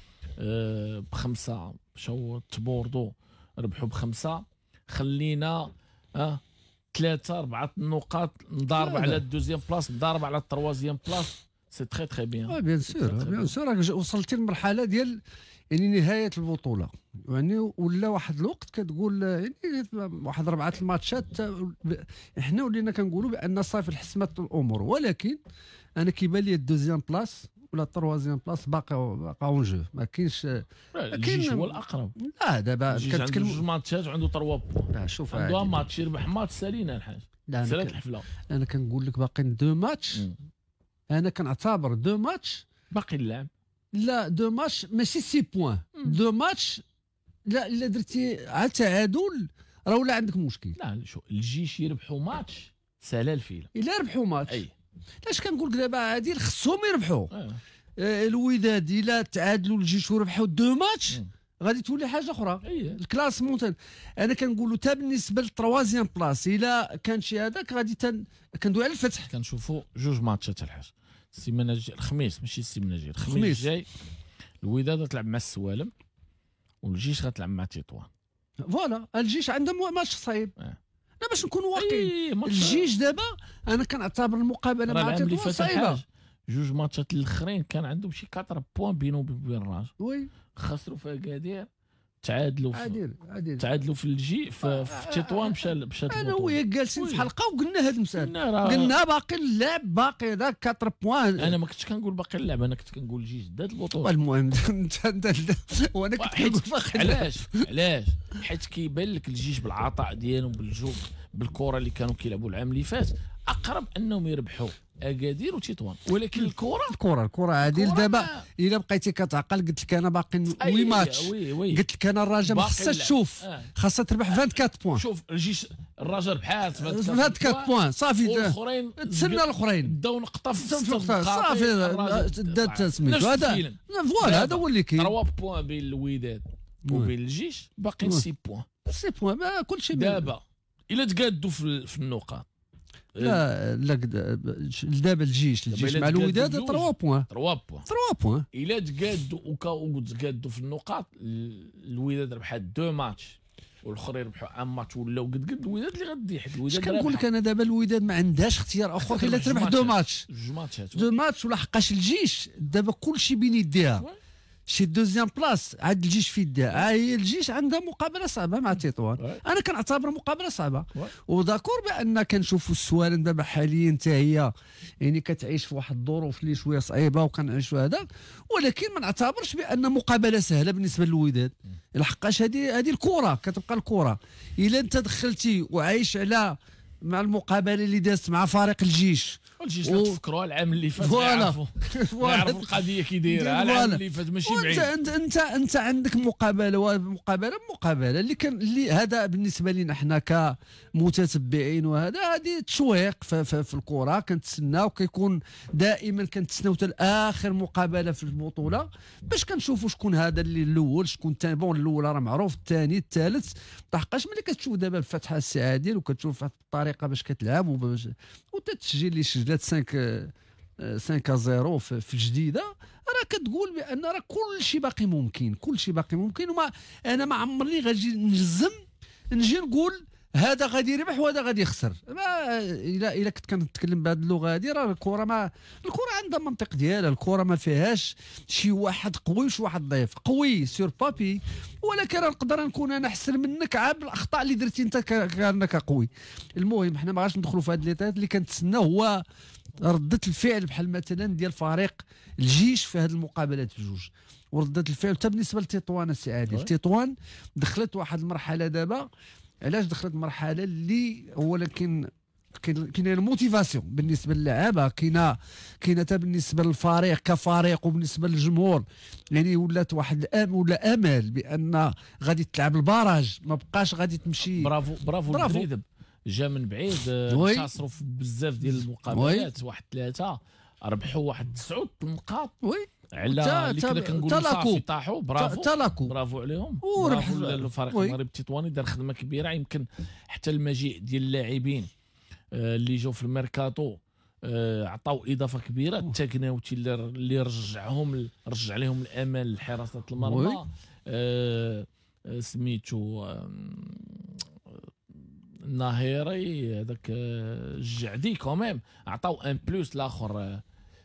Speaker 1: أه بخمسه، مشاو تبوردو ربحوا بخمسه، خلينا اه ثلاثه اربعه النقاط نضارب على الدوزيام بلاص، نضارب على التروازيام بلاص. سي تري تري بيان.
Speaker 2: اه بيان سور بيان سور وصلتي للمرحله ديال يعني نهايه البطوله، يعني ولا واحد الوقت كتقول يعني واحد اربعه الماتشات احنا ولينا كنقولوا بان صافي حسمت الامور، ولكن انا كيبان لي الدوزيام بلاص ولا التروازيام بلاص باقي باقي اون جو، ما كاينش.
Speaker 1: الجيش هو الاقرب.
Speaker 2: لا دابا
Speaker 1: كتكلم جوج ماتشات وعنده ثلاثة بوان.
Speaker 2: شوف
Speaker 1: عنده ماتش يربح ماتش سالينا الحاج سالات الحفله.
Speaker 2: انا كنقول لك باقيين دو ماتش، انا كنعتبر دو ماتش
Speaker 1: باقي اللعب.
Speaker 2: لا دو ماتش ماشي سي بوان، دو ماتش لا الا درتي على تعادل راه ولا عندك مشكل.
Speaker 1: لا شو الجيش يربحوا ماتش سالا الفيله
Speaker 2: الا ربحوا ماتش.
Speaker 1: اي
Speaker 2: علاش كنقول لك دابا عادي خصهم يربحوا.
Speaker 1: آه.
Speaker 2: آه الوداد الا تعادلوا الجيش وربحوا دو ماتش غادي تولي حاجه اخرى.
Speaker 1: أيه.
Speaker 2: الكلاس مونتن انا كنقولوا حتى بالنسبه للتروازيام بلاص الا كان شي هذاك غادي تن... كندوي على الفتح.
Speaker 1: كنشوفوا جوج ماتشات الحاج السيمانه الجايه الخميس، ماشي السيمانه الجايه الخميس الجاي الوداد غتلعب مع السوالم والجيش غتلعب مع تطوان.
Speaker 2: فوالا الجيش عندهم ماتش صعيب.
Speaker 1: آه.
Speaker 2: لا باش نكونوا واقعيين.
Speaker 1: أيه
Speaker 2: الجيش دابا انا كنعتبر المقابله مع تطوان صعيبه.
Speaker 1: جوج ماتشات الاخرين كان عندهم شي أربعة بوان بينهم وبين الراجل.
Speaker 2: وي
Speaker 1: خسروا في اكادير، تعادلوا في
Speaker 2: عادل عادل
Speaker 1: تعادلوا في الجي في, في تطوان مشى مشى.
Speaker 2: انا وياك جالسين في حلقه وقلنا هذا المسألة، قلنا باقي اللعب باقي ذاك أربعة بوان.
Speaker 1: انا ما كنتش كنقول باقي اللعب، انا كنت كنقول الجيش دات البطوله.
Speaker 2: المهم انت انت وانا كنت كنقول باقي.
Speaker 1: علاش علاش حيت كيبان لك الجيش بالعطاء ديالهم بالجو بالكره اللي كانوا كيلعبوا العام اللي فات اقرب انهم يربحوا اكادير وتطوان، ولكن الكره
Speaker 2: الكره الكره عادل دابا الا بقيتي كتعقل قلت لك انا باقي وي ماتش، قلت لك انا الرجاء ما خصهاش تشوف آه. خاصها تربح أربعة وعشرين بوان.
Speaker 1: شوف الجيش الرجاء ربحات
Speaker 2: أربعة وعشرين بوان صافي،
Speaker 1: والاخرين
Speaker 2: تسنى الاخرين
Speaker 1: داو نقطه في
Speaker 2: صافي دات سميتو هذا فوالا هذا هو اللي كاين.
Speaker 1: ثلاثة بوان بين الوداد وبين الجيش باقيين ستة بوان
Speaker 2: ستة بوان كلشي
Speaker 1: دابا الا تقادوا في, في النقاط.
Speaker 2: لا لا دابا الجيش الجيش مع الوداد ثلاثة بوان
Speaker 1: ثلاثة بوان
Speaker 2: ثلاثة بوان
Speaker 1: الا تقادوا وتقادوا في النقاط الوداد ربحات دو ماتش والاخرين ربحوا ان ماتش ولاو قد قد الوداد اللي غادي حيت الوداد.
Speaker 2: كنقول لك انا دابا الوداد ما عندهاش اختيار اخر الا تربح دو ماتش
Speaker 1: جوج ماتشات
Speaker 2: دو ماتش ولا حقاش الجيش دابا كلشي بين يديها. شي دوزيام بلاص عاد الجيش في يدها، هي الجيش عندها مقابله صعبه مع تطوان. انا كنعتبر مقابله صعبه وداكور بان كنشوفوا السوالم دابا حاليا حتى هي يعني كتعيش في واحد الظروف اللي شويه صعيبه وكنعيشوا هذا، ولكن ما نعتبرش بان مقابله سهله بالنسبه للوداد. لحقاش هذه هذه الكره كتبقى الكره الا انت دخلتي وعايش على مع المقابله اللي دازت مع فريق الجيش.
Speaker 1: الجيش و... تفكروا العام اللي فات يعرفوا يعرفوا القضيه كي دايره العام اللي فات ماشي بعيد.
Speaker 2: انت انت انت عندك مقابله مقابله مقابله اللي كان اللي هذا بالنسبه لنا احنا كمتتبعين وهذا هذه تشويق في, في, في الكره كنتسناو كيكون دائما كنتسناو حتى اخر مقابله في البطوله باش كنشوفوا شكون هذا اللي الاول شكون الثاني. بون الاول راه معروف، الثاني الثالث طحقاش ملي كتشوف دابا الفتحه السي عادل وكتشوف الطريقه باش كتلعب وباش والتسجيل اللي سجلات خمسة خمسة صفر في, في الجديده راه كتقول بان راه كل شيء باقي ممكن، كل شيء باقي ممكن. وما انا ما عمرني غادي نجزم نجي نقول هذا غادي يربح وهذا غادي يخسر. ما الا الا كنت كنتكلم بهذه اللغه هذه راه الكره ما الكره عندها منطق ديالها، الكره ما فيهاش شي واحد قوي وشي واحد ضعيف. قوي سور بابي ولكن نقدر نكون انا احسن منك عاب الاخطاء اللي درتي انت كانك قوي. المهم حنا ما غاش ندخلوا في هذه الليطات اللي كنتسناو هو ردة الفعل بحال مثلا ديال فريق الجيش في هذه المقابلات بجوج، وردة الفعل حتى بالنسبه لتطوان السي عادل. تطوان دخلت واحد المرحله دابا، علاش دخلت مرحله اللي ولكن كاينه الموتيفاسيون بالنسبه للعابه، كاينه كاينه حتى بالنسبه للفريق كفريق وبالنسبه للجمهور، يعني ولات واحد الام ولا امل بان غادي تلعب البراج، ما بقاش غادي تمشي.
Speaker 1: برافو برافو, برافو. المدرب جا من بعيد، انتصروا في بزاف ديال المقابلات، واحد ثلاثه ربحوا واحد تسعود النقاط
Speaker 2: وي
Speaker 1: على اللي كنا كنقولوا صافي طاحوا. برافو
Speaker 2: تلاكو
Speaker 1: برافو عليهم. برافو الفريق المغربي التطواني دار خدمه كبيره. يمكن حتى المجيء ديال اللاعبين اللي جاوا في الميركاتو عطاو اضافه كبيره. التكناوتي اللي رجعهم رجع لهم الامل لحراسه المرمى. آه سميتو الناهيري هذاك الجعدي كوميم عطاو ان بلوس الاخر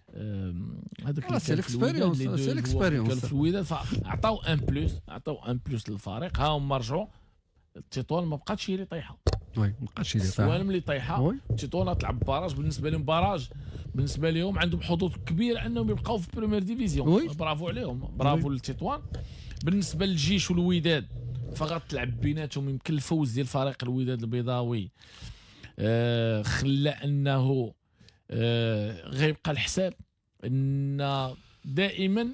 Speaker 1: هذاك اللي كان في الوداد
Speaker 2: سي ليكسبيريونس
Speaker 1: في الوداد فعطاو ان بلوس عطاو ان بلوس للفريق. ها هما رجعوا. التطوان ما بقاتش هي اللي طايحه.
Speaker 2: وي ما بقاتش هي اللي طايحه.
Speaker 1: السوالم اللي طايحه. التطوان تلعب باراج. بالنسبه لهم باراج بالنسبه لهم عندهم حظوظ كبير انهم يبقاو في بريمير ديفيزيون. برافو عليهم. برافو للتطوان. بالنسبه للجيش والوداد فغتلعب بيناتهم يمكن الفوز ديال فريق الوداد البيضاوي آه خلى انه آه غيبقى الحساب ان دائما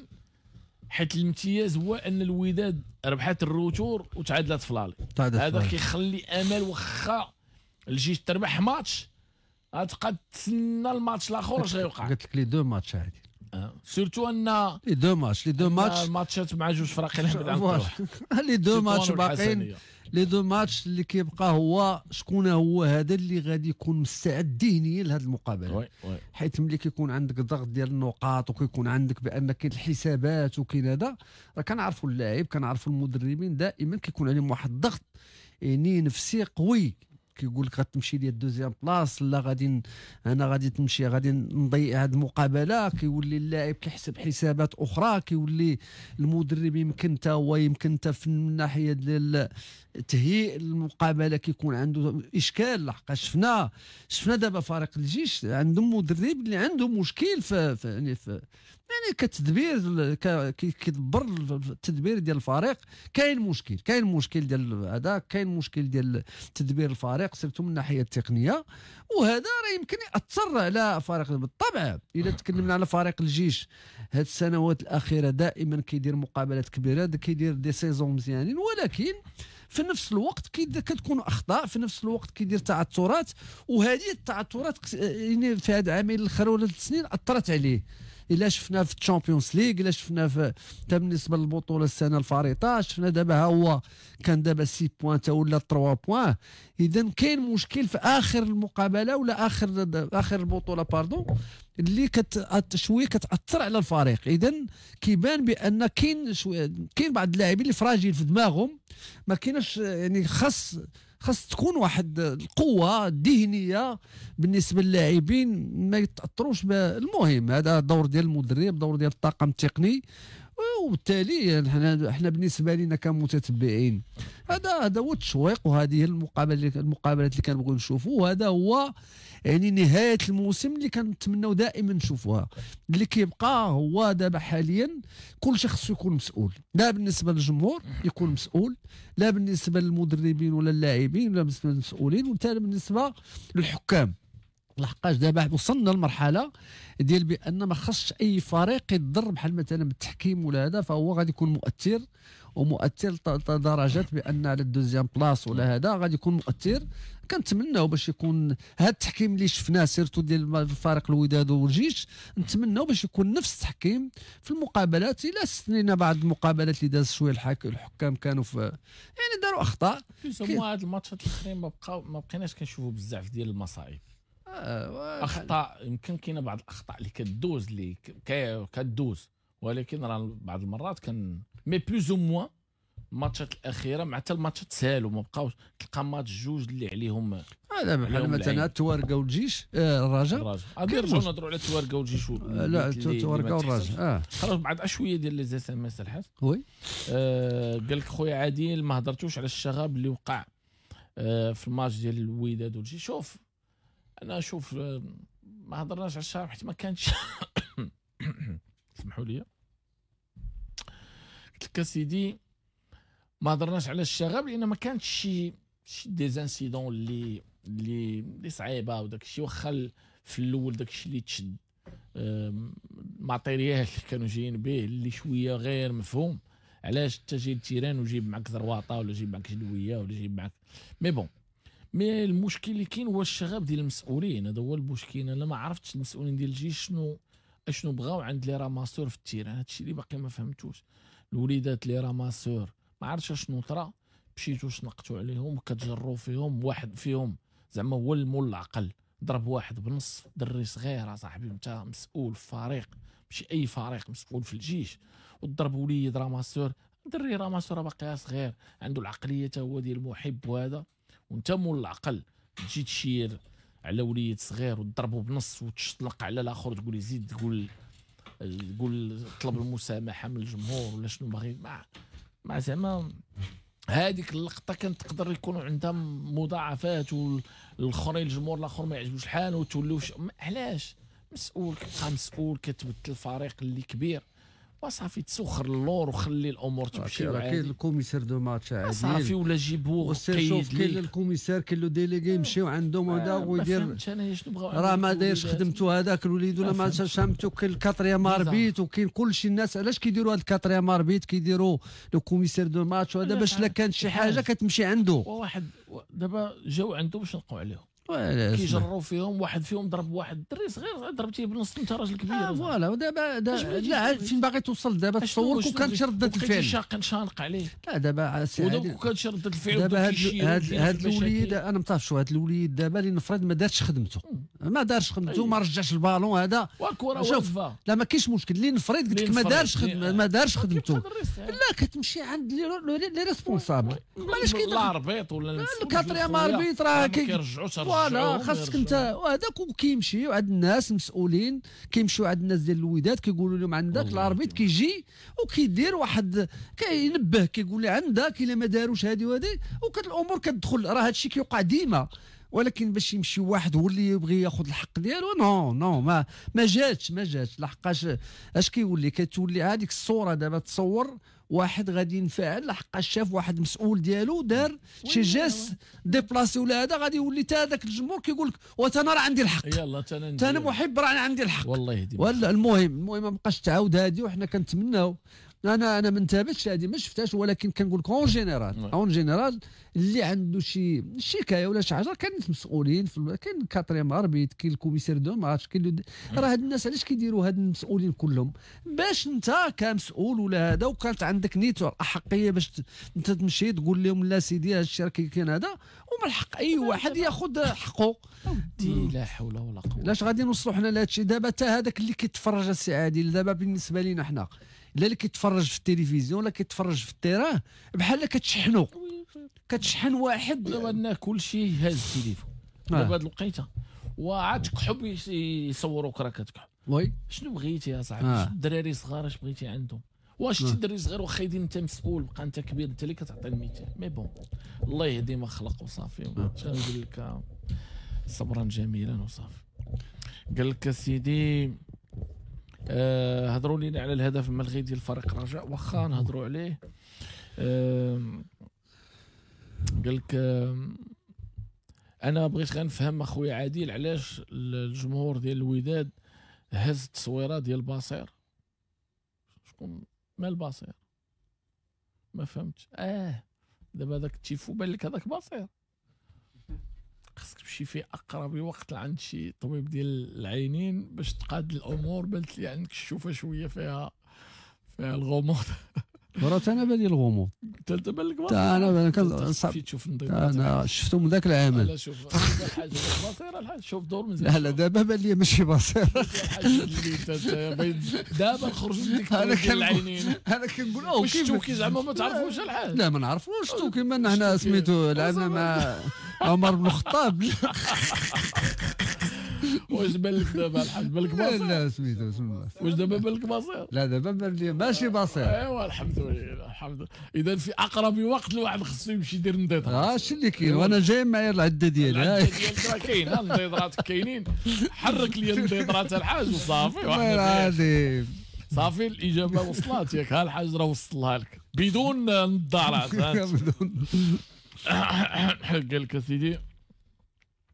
Speaker 1: حيت الامتياز هو ان الوداد ربحت الروتور وتعادلت في لالي. هذا كيخلي امل واخا الجيش تربح ماتش غتبقى تسنى الماتش الاخر اش غيوقع.
Speaker 2: قلت لك لي دو ماتش هادي
Speaker 1: آه. سورتو ان
Speaker 2: لي دو ماتش لي دو ماتش
Speaker 1: الماتشات مع جوج فراقين حبل عن
Speaker 2: لي دو ماتش باقيين. لي دو ماتش اللي كيبقى هو شكون هو هذا اللي غادي يكون مستعد ذهنيا لهذه المقابله. حيت ملي كيكون عندك ضغط ديال النقاط وكيكون عندك بان كاين الحسابات وكاين هذا راه كنعرفوا اللاعب كنعرفوا المدربين دائما كيكون عليهم واحد الضغط يعني نفسي قوي. كيقول لك غتمشي لي الدوزيام بلاص لا غادي انا غادي تمشي غادي نضيع هذه المقابله. كيولي اللاعب كيحسب حسابات اخرى. كيولي المدرب يمكن حتى هو يمكن حتى في الناحيه ديال تهيئ المقابله كيكون عنده اشكال. لحقاش شفنا شفنا دابا فريق الجيش عندهم مدرب اللي عنده مشكل في يعني في يعني كتدبير كيدبر التدبير ديال الفريق. كاين مشكل كاين مشكل ديال هذا كاين مشكل ديال تدبير الفريق سيرتو من الناحيه التقنيه. وهذا راه يمكن ياثر على فريق بالطبع. الا تكلمنا على فريق الجيش هاد السنوات الاخيره دائما كيدير مقابلات كبيره كيدير دي سيزون مزيانين ولكن في نفس الوقت كتكون اخطاء في نفس الوقت كيدير تعثرات. وهذه التعثرات يعني في هاد العامين الاخر ولا ثلاث سنين اثرت عليه. الا شفنا في الشامبيونز ليغ الا شفنا في حتى بالنسبه للبطوله السنه الفريطه شفنا دابا ها هو كان دابا ستة بوان ولا ثلاثة بوان. اذا كاين مشكل في اخر المقابله ولا اخر اخر البطوله باردون اللي كت شويه كتاثر على الفريق. اذا كيبان بان كاين شويه كاين بعض اللاعبين اللي فراجيل في دماغهم ما كاينش يعني خاص خاص تكون واحد القوه الذهنيه بالنسبه للاعبين ما يتاثروش. المهم هذا دور ديال المدرب دور ديال الطاقم التقني. وبالتالي احنا احنا بالنسبه لنا كمتتبعين هذا هذا هو التشويق. وهذه المقابله المقابلات اللي كنبغيو نشوفوا. وهذا هو يعني نهايه الموسم اللي كنتمناو دائما نشوفوها. اللي كيبقى هو دابا حاليا كل شخص يكون مسؤول. لا بالنسبه للجمهور يكون مسؤول لا بالنسبه للمدربين ولا اللاعبين ولا بالنسبه للمسؤولين وحتى بالنسبه للحكام. لحقاش دابا وصلنا لمرحله ديال بان ما خصش اي فريق يضر بحال مثلا بالتحكيم ولا هذا فهو غادي يكون مؤثر ومؤثر درجات بان على الدوزيام بلاص ولا هذا غادي يكون مؤثر. كنتمناو باش يكون هذا التحكيم اللي شفناه سيرتو ديال فريق الوداد والجيش نتمناو باش يكون نفس التحكيم في المقابلات. الا استنينا بعض المقابلات اللي داز شويه الحكام كانوا في يعني داروا اخطاء.
Speaker 1: هما هاد الماتشات الاخرين ما بقاو ما بقيناش كنشوفوا بزاف ديال المصايب. اخطاء يمكن كاينه بعض الاخطاء اللي كدوز اللي كدوز ولكن راه بعض المرات كان مي بلوز او موان الماتشات الاخيره مع حتى الماتشات سهلوا ما بقاوش تلقى ماتش جوج اللي عليهم.
Speaker 2: هذا بحال مثلا التوارقه والجيش آه الرجاء
Speaker 1: الرجاء نرجعوا نهضروا على التوارقه والجيش.
Speaker 2: لا التوارقه والرجاء اه
Speaker 1: خلاص بعد شويه ديال لي زيس ام اس الحاج.
Speaker 2: وي
Speaker 1: آه قال لك خويا عادل ما هضرتوش على الشغب اللي وقع آه في الماتش ديال الوداد والجيش. شوف انا شوف ما هضرناش على الشغب حيت ما كانش سمحوا لي قلت لك سيدي ما هضرناش على الشغب لان ما كانش شي شي ديزانسيدون اللي اللي اللي صعيبه وداك الشيء، واخا في الاول داك الشيء اللي تشد ماتيريال اللي كانوا جايين به اللي شويه غير مفهوم، علاش انت جاي للتيران وجايب معك ذرواطه ولا جايب معك جلويه ولا جايب معك مي بون. مي المشكل اللي كاين هو الشغب ديال المسؤولين، هذا هو المشكل. انا ما عرفتش المسؤولين ديال الجيش شنو اشنو بغاو عند لي راماسور في التيران، هادشي اللي باقي ما فهمتوش. الوليدات لي راماسور ما عرفتش شنو طرا، مشيتو شنقتوا عليهم وكتجروا فيهم، واحد فيهم زعما هو المول العقل ضرب واحد بنص دري صغير صاحبي، انت مسؤول في فريق ماشي اي فريق، مسؤول في الجيش وضرب وليد راماسور، دري راماسور باقي صغير عنده العقليه تا هو ديال المحب، وهذا وانت مول العقل تجي تشير على وليد صغير وتضربه بنص وتشطلق على الاخر تقول لي زيد تقول تقول طلب المسامحه من الجمهور ولا شنو باغي مع مع زعما هذيك اللقطه كانت تقدر يكونوا عندها مضاعفات، والاخرين الجمهور الاخر ما يعجبوش الحال وتولوا علاش مسؤول كتبقى مسؤول كتبدل الفريق اللي كبير وصافي تسخر اللور وخلي الامور تمشي.
Speaker 2: راه كاين الكوميسير دو ماتش عادي
Speaker 1: صافي ولا جيبوه
Speaker 2: قيد كاين الكوميسير كاين له ديليغي يمشيو عندهم هذا ويدير راه ما دايرش خدمته هذاك الوليد ولا ما شامتو. كاين الكاتريام اربيت وكاين كلشي. الناس علاش كيديروا هذا الكاتريام اربيت كيديروا لو كوميسير دو ماتش وهذا باش لا كانت شي حاجه كتمشي عنده.
Speaker 1: وواحد دابا جاو عنده باش نلقوا عليهم كيجروا فيهم، واحد فيهم ضرب واحد دري صغير ضربتيه بنص انت راجل كبير.
Speaker 2: اه فوالا ودابا لا فين باغي توصل دابا تصور كون كانت ردة الفعل
Speaker 1: شاق شانق عليه.
Speaker 2: لا دابا
Speaker 1: ودابا كون كانت ردة الفعل
Speaker 2: دابا هاد هاد الوليد انا ما تعرفش هاد الوليد دابا اللي نفرض ما دارش خدمته ما دارش خدمته ما رجعش البالون هذا شوف لا ما كاينش مشكل اللي نفرض قلت لك ما دارش خدمه ما دارش خدمته لا كتمشي عند لي ريسبونسابل علاش كاين
Speaker 1: الاربيط ولا
Speaker 2: الكاتريام اربيط راه كيرجعوا فوالا خاصك انت وهذاك وكيمشيو عند الناس مسؤولين كيمشيو عند الناس ديال الوداد كيقولوا لهم عندك الاربيط كيجي وكيدير واحد كينبه كيقول لي عندك الا ما داروش هذه وهذه وكت الامور كتدخل. راه هذا الشيء كيوقع ديما ولكن باش يمشي واحد هو اللي يبغي ياخذ الحق ديالو نو نو ما ما جاتش ما جاتش لحقاش اش كيولي كتولي هذيك الصوره دابا تصور واحد غادي ينفعل لحقاش شاف واحد مسؤول ديالو دار شي جاس ديبلاسي ولا هذا غادي يولي تا هذاك الجمهور كيقول لك وانا راه عندي الحق
Speaker 1: يلا
Speaker 2: تا انا محب راه عندي الحق
Speaker 1: والله يهدي.
Speaker 2: ولا المهم المهم ما بقاش تعاود هذه وحنا كنتمناو. انا انا ما نتابعش هذه ما شفتهاش ولكن كنقول لك اون جينيرال اون جينيرال اللي عنده شي شكايه ولا شي حاجه كاين مسؤولين في كاين كاتريام اربيت كاين الكوميسير دو ماتش كاين راه هاد الناس علاش كيديروا هاد المسؤولين كلهم باش انت كمسؤول ولا هذا وكانت عندك نيت احقيه باش انت تمشي تقول لهم لا سيدي هاد الشيء كاين هذا ومن الحق اي واحد ياخذ حقه.
Speaker 1: لا حول ولا قوه.
Speaker 2: لاش غادي نوصلوا حنا لهذا الشيء دابا حتى هذاك اللي كيتفرج السي عادل دابا بالنسبه لينا حنا لا اللي كيتفرج في التلفزيون ولا كيتفرج في التيران بحال كتشحنوا كتشحن واحد
Speaker 1: دابا كل شيء هاز التليفون دابا هاد الوقيته وعاد تكحب يصوروك راه كتكحب
Speaker 2: وي
Speaker 1: شنو بغيتي يا صاحبي آه. الدراري صغار اش بغيتي عندهم واش شي دري صغير واخا يدير انت مسؤول بقى انت كبير انت اللي كتعطي المثال مي بون الله يهدي ما خلق وصافي اش غنقول لك صبرا جميلا وصافي. قال لك سيدي آه هضروا لينا على الهدف الملغي ديال الفريق الرجاء واخا نهضروا عليه. آه قال لك آه انا بغيت غير نفهم اخويا عادل علاش الجمهور ديال الوداد هز التصويره ديال باصير. شكون مال باصير ما فهمتش. اه دابا داك التيفو بان لك هذاك باصير خصك تمشي في اقرب وقت لعند شي طبيب ديال العينين باش تقاد الامور. بانت لي عندك الشوفه شويه فيها فيها الغموض.
Speaker 2: مرات انا بالي الغموض
Speaker 1: انت بان لك
Speaker 2: انا
Speaker 1: كنصاب تشوف النظيرات
Speaker 2: انا شفتو من ذاك العام.
Speaker 1: لا شوف الحاجه باصير الحاج شوف دور مزيان.
Speaker 2: لا لا دابا بان لي ماشي باصير
Speaker 1: دابا نخرج من ديك ديال العينين.
Speaker 2: انا كنقول او
Speaker 1: كيف شتوكي زعما ما تعرفوش الحاج.
Speaker 2: لا ما نعرفوش شتوكي من حنا سميتو لعبنا مع عمر بن الخطاب.
Speaker 1: واش بان لك دابا الحاج بان لك باصير؟
Speaker 2: لا سميتو سميتو
Speaker 1: واش دابا بان لك باصير؟
Speaker 2: لا دابا بان لي ماشي باصير.
Speaker 1: ايوا الحمد لله الحمد لله. اذا في اقرب وقت الواحد خصو يمشي يدير النضيضات.
Speaker 2: اه شي اللي كاين وانا جاي معايا العده ديالي.
Speaker 1: العده ديالك راه كاينه النضيضات كاينين. حرك لي النضيضات الحاج وصافي
Speaker 2: واحد
Speaker 1: صافي الاجابه وصلت ياك. ها الحاج راه وصلها لك بدون نظارات.
Speaker 2: بدون
Speaker 1: قال لك سيدي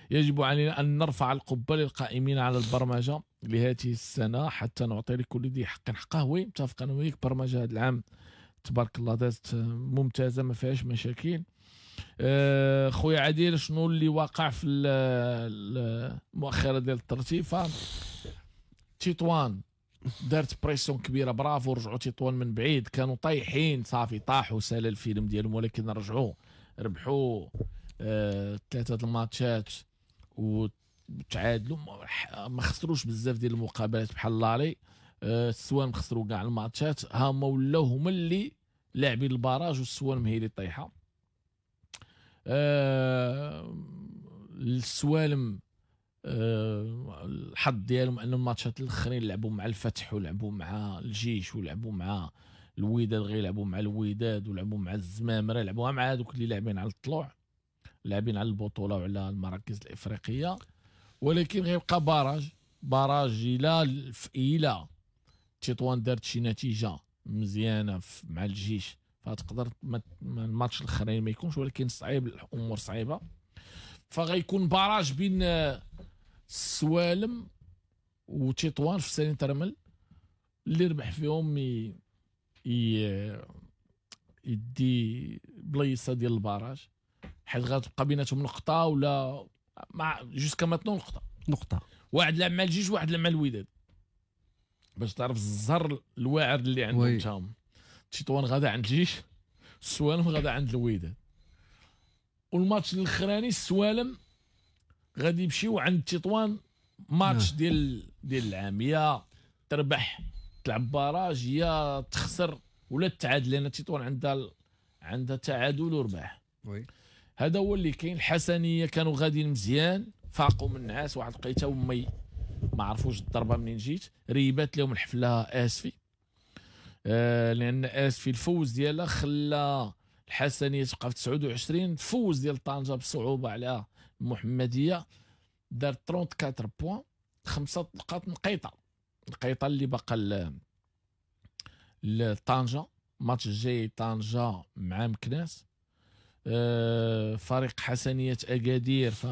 Speaker 1: يجب علينا أن نرفع القبة للقائمين على البرمجة لهذه السنة حتى نعطي لكل ذي حق حقه. وي متفق أنا وياك، برمجة هذا العام تبارك الله دازت ممتازة ما فيهاش مشاكل. أه خويا عادل، شنو اللي واقع في المؤخرة ديال الترتيب؟ تطوان دارت بريسيون كبيرة، برافو، رجعوا تطوان من بعيد، كانوا طايحين صافي، طاحوا سال الفيلم ديالهم، ولكن رجعوا ربحوا أه ثلاثة الماتشات وتعادلوا، ما خسروش بزاف ديال المقابلات بحال لاري. أه السوالم خسروا كاع الماتشات، هما ولاو هما اللي لاعبين البراج والسوالم هي اللي طايحه. أه السوالم أه الحظ ديالهم ان الماتشات الاخرين لعبوا مع الفتح ولعبوا مع الجيش ولعبوا مع الوداد، غير يلعبوا مع الوداد ولعبوا مع الزمامره، لعبوها مع هذوك اللي لاعبين على الطلوع، لاعبين على البطوله وعلى المراكز الافريقيه. ولكن غيبقى باراج باراج الى الى تطوان دارت شي نتيجه مزيانه مع الجيش فتقدر الماتش الاخرين ما يكونش، ولكن صعيب، الامور صعيبه، فغيكون باراج بين السوالم وتطوان في سالين ترمل، اللي ربح فيهم ي... ي... يدي بليصه ديال الباراج، حيت غتبقى بيناتهم نقطه ولا مع جوسكا ماتنو نقطه
Speaker 2: نقطه
Speaker 1: واحد لعب مع الجيش وواحد لعب مع الوداد، باش تعرف الزهر الواعر اللي عندهم تاهم. تطوان غدا عند الجيش، السوالم غدا عند الوداد، والماتش الاخراني السوالم غادي يمشيو عند تطوان، ماتش ديال ديال العام، يا تربح تلعب باراج يا تخسر ولا تعادل، لان تطوان عندها عندها تعادل ورباح.
Speaker 2: وي
Speaker 1: هذا هو اللي كاين. الحسنيه كانوا غاديين مزيان، فاقوا من النعاس، واحد لقيتها وما ما عرفوش الضربه منين جيت، ريبات لهم الحفله اسفي، آه لان اسفي الفوز ديالها خلى الحسنيه تبقى في تسعة وعشرين، الفوز ديال طنجه بصعوبه على المحمديه دار أربعة وثلاثين بوان، خمسه نقاط نقيطه النقيطه اللي باقا لطنجه. الماتش الجاي طنجه مع مكناس، آه فريق حسنيه اكادير ف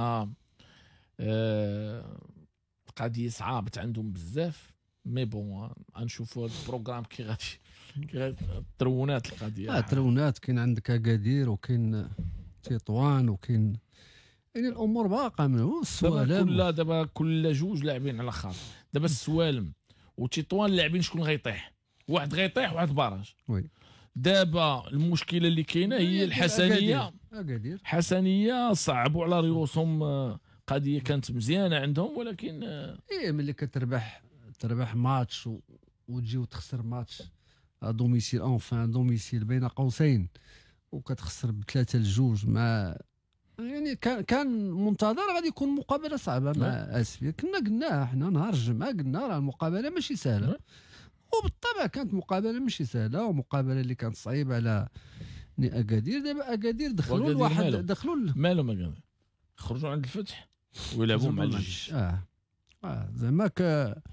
Speaker 1: آه قضيه صعابت عندهم بزاف، مي بون غنشوفوا هذا البروغرام كي غادي كي غادي ترونات القضيه.
Speaker 2: اه ترونات، كاين عندك اكادير وكاين تطوان وكاين، يعني الامور باقا من السوالم.
Speaker 1: دابا كل دابا كل جوج لاعبين على خاطر، دابا السوالم وتطوان لاعبين شكون غيطيح، واحد غيطيح واحد باراج.
Speaker 2: وي
Speaker 1: دابا المشكله اللي كاينه هي الحسنيه،
Speaker 2: اكادير
Speaker 1: حسنيه صعبوا على ريوسهم، قضيه كانت مزيانه عندهم، ولكن
Speaker 2: ايه ملي كتربح تربح ماتش و... وتجي وتخسر ماتش دوميسيل اونفان دوميسيل بين قوسين وكتخسر بثلاثه لجوج، مع يعني كان كان منتظر غادي يكون مقابله صعبه مع اسفيا. كنا قلناها حنا نهار الجمعه، قلنا راه المقابله ماشي سهله، وبالطبع كانت مقابله ماشي سهله، ومقابله اللي كانت صعيبه على اكادير. دابا اكادير دخلوا لواحد دخلوا
Speaker 1: مالهم اكادير خرجوا عند الفتح ويلعبوا مع الجيش.
Speaker 2: اه اه زعما ك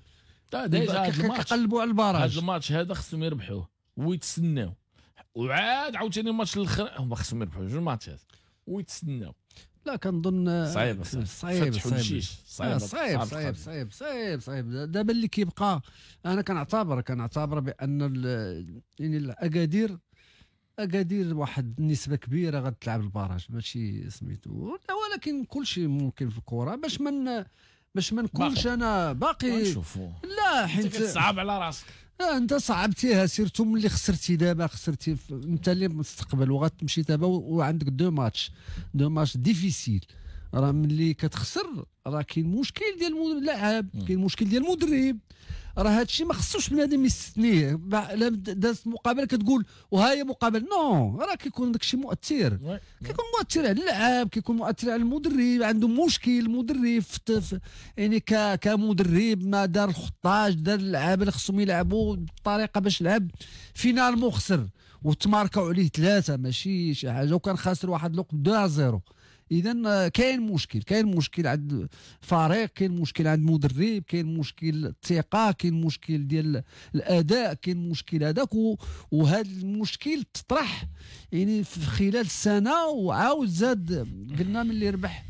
Speaker 1: كيقلبوا
Speaker 2: على البراج.
Speaker 1: هذا الماتش هذا خصهم يربحوه ويتسناو، وعاد عاوتاني الماتش الاخر هما خصهم يربحوا جوج ماتشات ويتسناو.
Speaker 2: لا كنظن
Speaker 1: صعيب
Speaker 2: صعيب
Speaker 1: صعيب
Speaker 2: صعيب صعيب صعيب صعيب صعيب صعيب. دابا اللي كيبقى، انا كنعتبر كنعتبر بان يعني الاكادير اكادير واحد النسبه كبيره غتلعب البراج، ماشي سميتو، ولكن كل شيء ممكن في الكره، باش من باش ما نكونش انا باقي
Speaker 1: نشوفوا.
Speaker 2: لا حيت
Speaker 1: صعب على راسك،
Speaker 2: آه انت صعبتيها سيرتو ملي خسرتي. دابا خسرتي انت اللي مستقبل وغتمشي دابا وعندك دو ماتش دو ماتش ديفيسيل، راه ملي كتخسر راه كاين مشكل ديال اللاعب، كاين مشكل ديال المدرب، راه هادشي ما خصوش بنادم يستثنيه. دازت مقابله كتقول وها هي مقابله، نو راه كيكون داكشي مؤثر، كيكون مؤثر على اللاعب، كيكون مؤثر على المدرب، عنده مشكل المدرب يعني ك كمدرب ما دار الخطاج، دار اللعابه اللي خصهم يلعبوا بالطريقه باش لعب فينال مخسر وتماركوا عليه ثلاثه، ماشي شي حاجه، وكان خاسر واحد الوقت اثنين صفر. اذا كاين مشكل، كاين مشكل عند فريق، كاين مشكل عند مدرب، كاين مشكل الثقه، كاين مشكل ديال الاداء، كاين مشكل هذاك، وهذا المشكل تطرح يعني في خلال السنه، وعاود زاد قلنا ملي ربح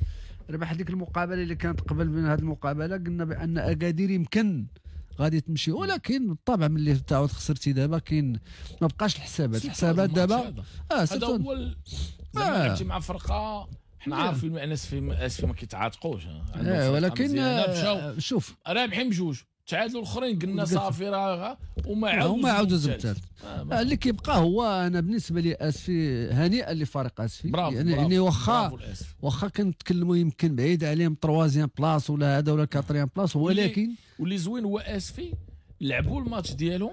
Speaker 2: ربح هذيك المقابله اللي كانت قبل من هذه المقابله قلنا بان اكادير يمكن غادي تمشي، ولكن بالطبع ملي تعاود خسرتي دابا كاين ما بقاش الحسابات الحسابات دابا
Speaker 1: اه هذا هو ال- زعما لعبتي مع فرقه حنا عارفين بان اسفي اسفي ما كيتعاتقوش،
Speaker 2: آه ولكن آه شوف
Speaker 1: رابحين بجوج، تعادلوا الاخرين قلنا صافي راه وما عاودوا
Speaker 2: وما عاودوا الثالث. آه اللي كيبقى هو انا بالنسبه لي اسفي هنيئا لفريق اسفي،
Speaker 1: برافو
Speaker 2: يعني,
Speaker 1: برافو
Speaker 2: يعني واخا
Speaker 1: برافو الأسفي.
Speaker 2: واخا كنتكلموا يمكن بعيد عليهم تروازيام بلاص ولا هذا ولا كاتريام بلاص، ولكن
Speaker 1: واللي زوين هو اسفي لعبوا الماتش ديالهم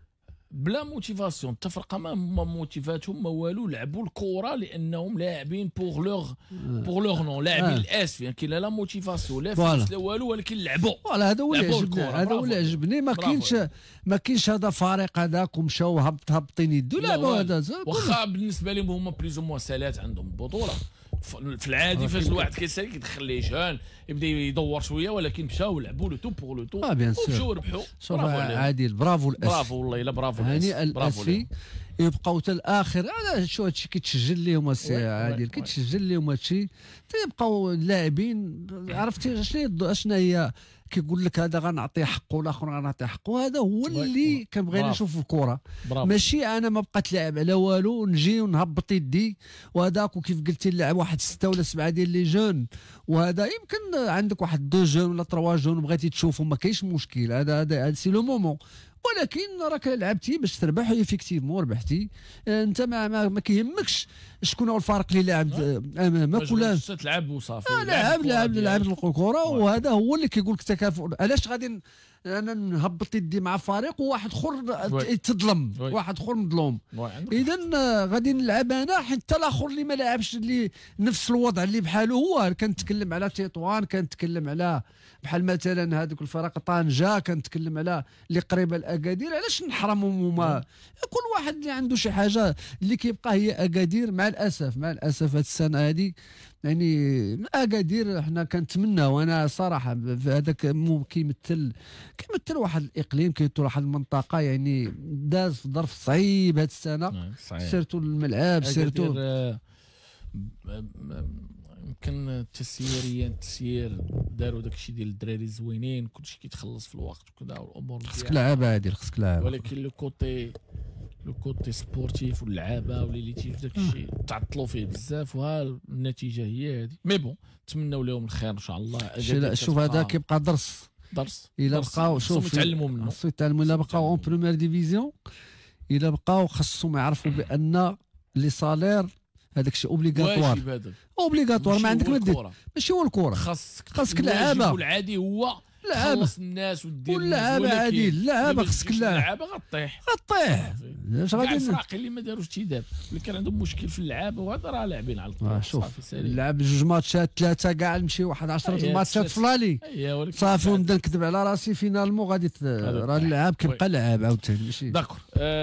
Speaker 1: بلا موتيفاسيون، التفرقه ما ما موتيفاتهم ما والو، لعبوا الكره لانهم لاعبين بوغ لوغ بوغ لوغ نون، لاعبين
Speaker 2: آه.
Speaker 1: الاسفي يعني كاين لا موتيفاسيون لا
Speaker 2: فوالا.
Speaker 1: فلوس لا والو، ولكن لعبوا
Speaker 2: فوالا هذا هو اللي
Speaker 1: لعبوا
Speaker 2: عجبني،
Speaker 1: الكرة.
Speaker 2: هذا هو
Speaker 1: برافو.
Speaker 2: اللي عجبني. ما
Speaker 1: برافو.
Speaker 2: كاينش ما كاينش هذا فريق هذاك ومشاو هبط هابطين يدو، لا
Speaker 1: والو.
Speaker 2: هذا
Speaker 1: واخا بالنسبه لهم هما بليز موا سالات عندهم بطوله في العادي، فاش الواحد كيسالي كيدخل ليه جان يبدا يدور شويه، ولكن مشاو لعبوا لو تو بوغ لو تو
Speaker 2: اه بيان سور
Speaker 1: ومشاو ربحوا.
Speaker 2: شوف
Speaker 1: برافو عليهم.
Speaker 2: عادل برافو الاسفي،
Speaker 1: برافو والله الا برافو
Speaker 2: هنيئا
Speaker 1: برافو
Speaker 2: الاسفي
Speaker 1: لهم.
Speaker 2: يبقاو حتى الاخر. هذا شو هادشي كيتسجل لهم السي
Speaker 1: وي،
Speaker 2: عادل،
Speaker 1: وي،
Speaker 2: كيتسجل لهم هادشي تيبقاو اللاعبين. عرفتي شنو شنو هي كيقول لك هذا غنعطيه حقه والاخر غنعطيه حقه، هذا هو اللي كنبغي
Speaker 1: برافو.
Speaker 2: نشوف في الكره.
Speaker 1: برافو.
Speaker 2: ماشي انا ما بقيت لاعب على والو نجي ونهبط يدي وهذاك، وكيف قلتي نلعب واحد ستة ولا سبعة ديال لي جون، وهذا يمكن عندك واحد دو جون ولا تروا جون بغيتي تشوفهم ما كاينش مشكل، هذا هذا سي لو مومون. ولكن راك لعبتي باش تربح ايفيكتيفمون ربحتي، انت ما ما, ما كيهمكش شكون هو الفريق اللي لاعب امامك ولا
Speaker 1: تلعب وصافي.
Speaker 2: آه لعب لعب لعب الكره، وهذا هو اللي كيقول لك تكافؤ. علاش غادي انا نهبط يدي مع فريق وواحد اخر تظلم، واحد اخر مظلوم؟ اذا غادي نلعب انا حتى الاخر اللي ما لعبش اللي نفس الوضع اللي بحاله هو. كنتكلم على تطوان، كنتكلم على بحال مثلا هذوك الفرق طنجه، كنتكلم على اللي قريبه لاكادير. علاش نحرمهم وما كل واحد اللي عنده شي حاجه اللي كيبقى هي اكادير. مع الاسف مع الاسف هذه السنه هذه يعني اكادير حنا كنتمنى، وانا صراحه هذاك كيمثل كيمثل واحد الاقليم، كيمثل واحد المنطقه يعني داز في ظرف صعيب هذه السنه، سيرتو الملعب سيرتو
Speaker 1: يمكن تسييريا تسيير داروا داك الشيء ديال الدراري زوينين، كلشي كيتخلص في الوقت وكذا والامور
Speaker 2: خصك لعابه عادي خصك لعابه،
Speaker 1: ولكن لو كوتي لو كوتي سبورتيف واللعابه وليليتيف داك الشيء تعطلوا فيه بزاف، وها النتيجه هي هذه. مي بون نتمنوا لهم الخير ان شاء الله.
Speaker 2: لا شوف هذا كيبقى درس
Speaker 1: درس
Speaker 2: الا بقاو شوف
Speaker 1: يتعلموا منه،
Speaker 2: خصو يتعلموا. الا بقاو اون بريمير ديفيزيون، الا بقاو خصهم يعرفوا بان لي سالير هذاك الشيء اوبليغاتوار اوبليغاتوار ما عندك ما دير، ماشي هو الكره.
Speaker 1: خاصك
Speaker 2: خاصك لعابه،
Speaker 1: العادي هو تخلص الناس ودير
Speaker 2: اللعابه عادي. اللعابه خصك
Speaker 1: اللعابه غطيح
Speaker 2: غطيح اش غادي
Speaker 1: الفراقي اللي ما داروش تيداب اللي كان عندهم مشكل في اللعابه، وهذا راه لاعبين على الكره.
Speaker 2: شوف لعب جوج ماتشات ثلاثه كاع نمشي واحد عشرة الماتشات في لالي صافي، ونبدا نكذب على راسي فينالمون غادي راه اللعاب كيبقى لعاب عاوتاني ماشي
Speaker 1: داكور.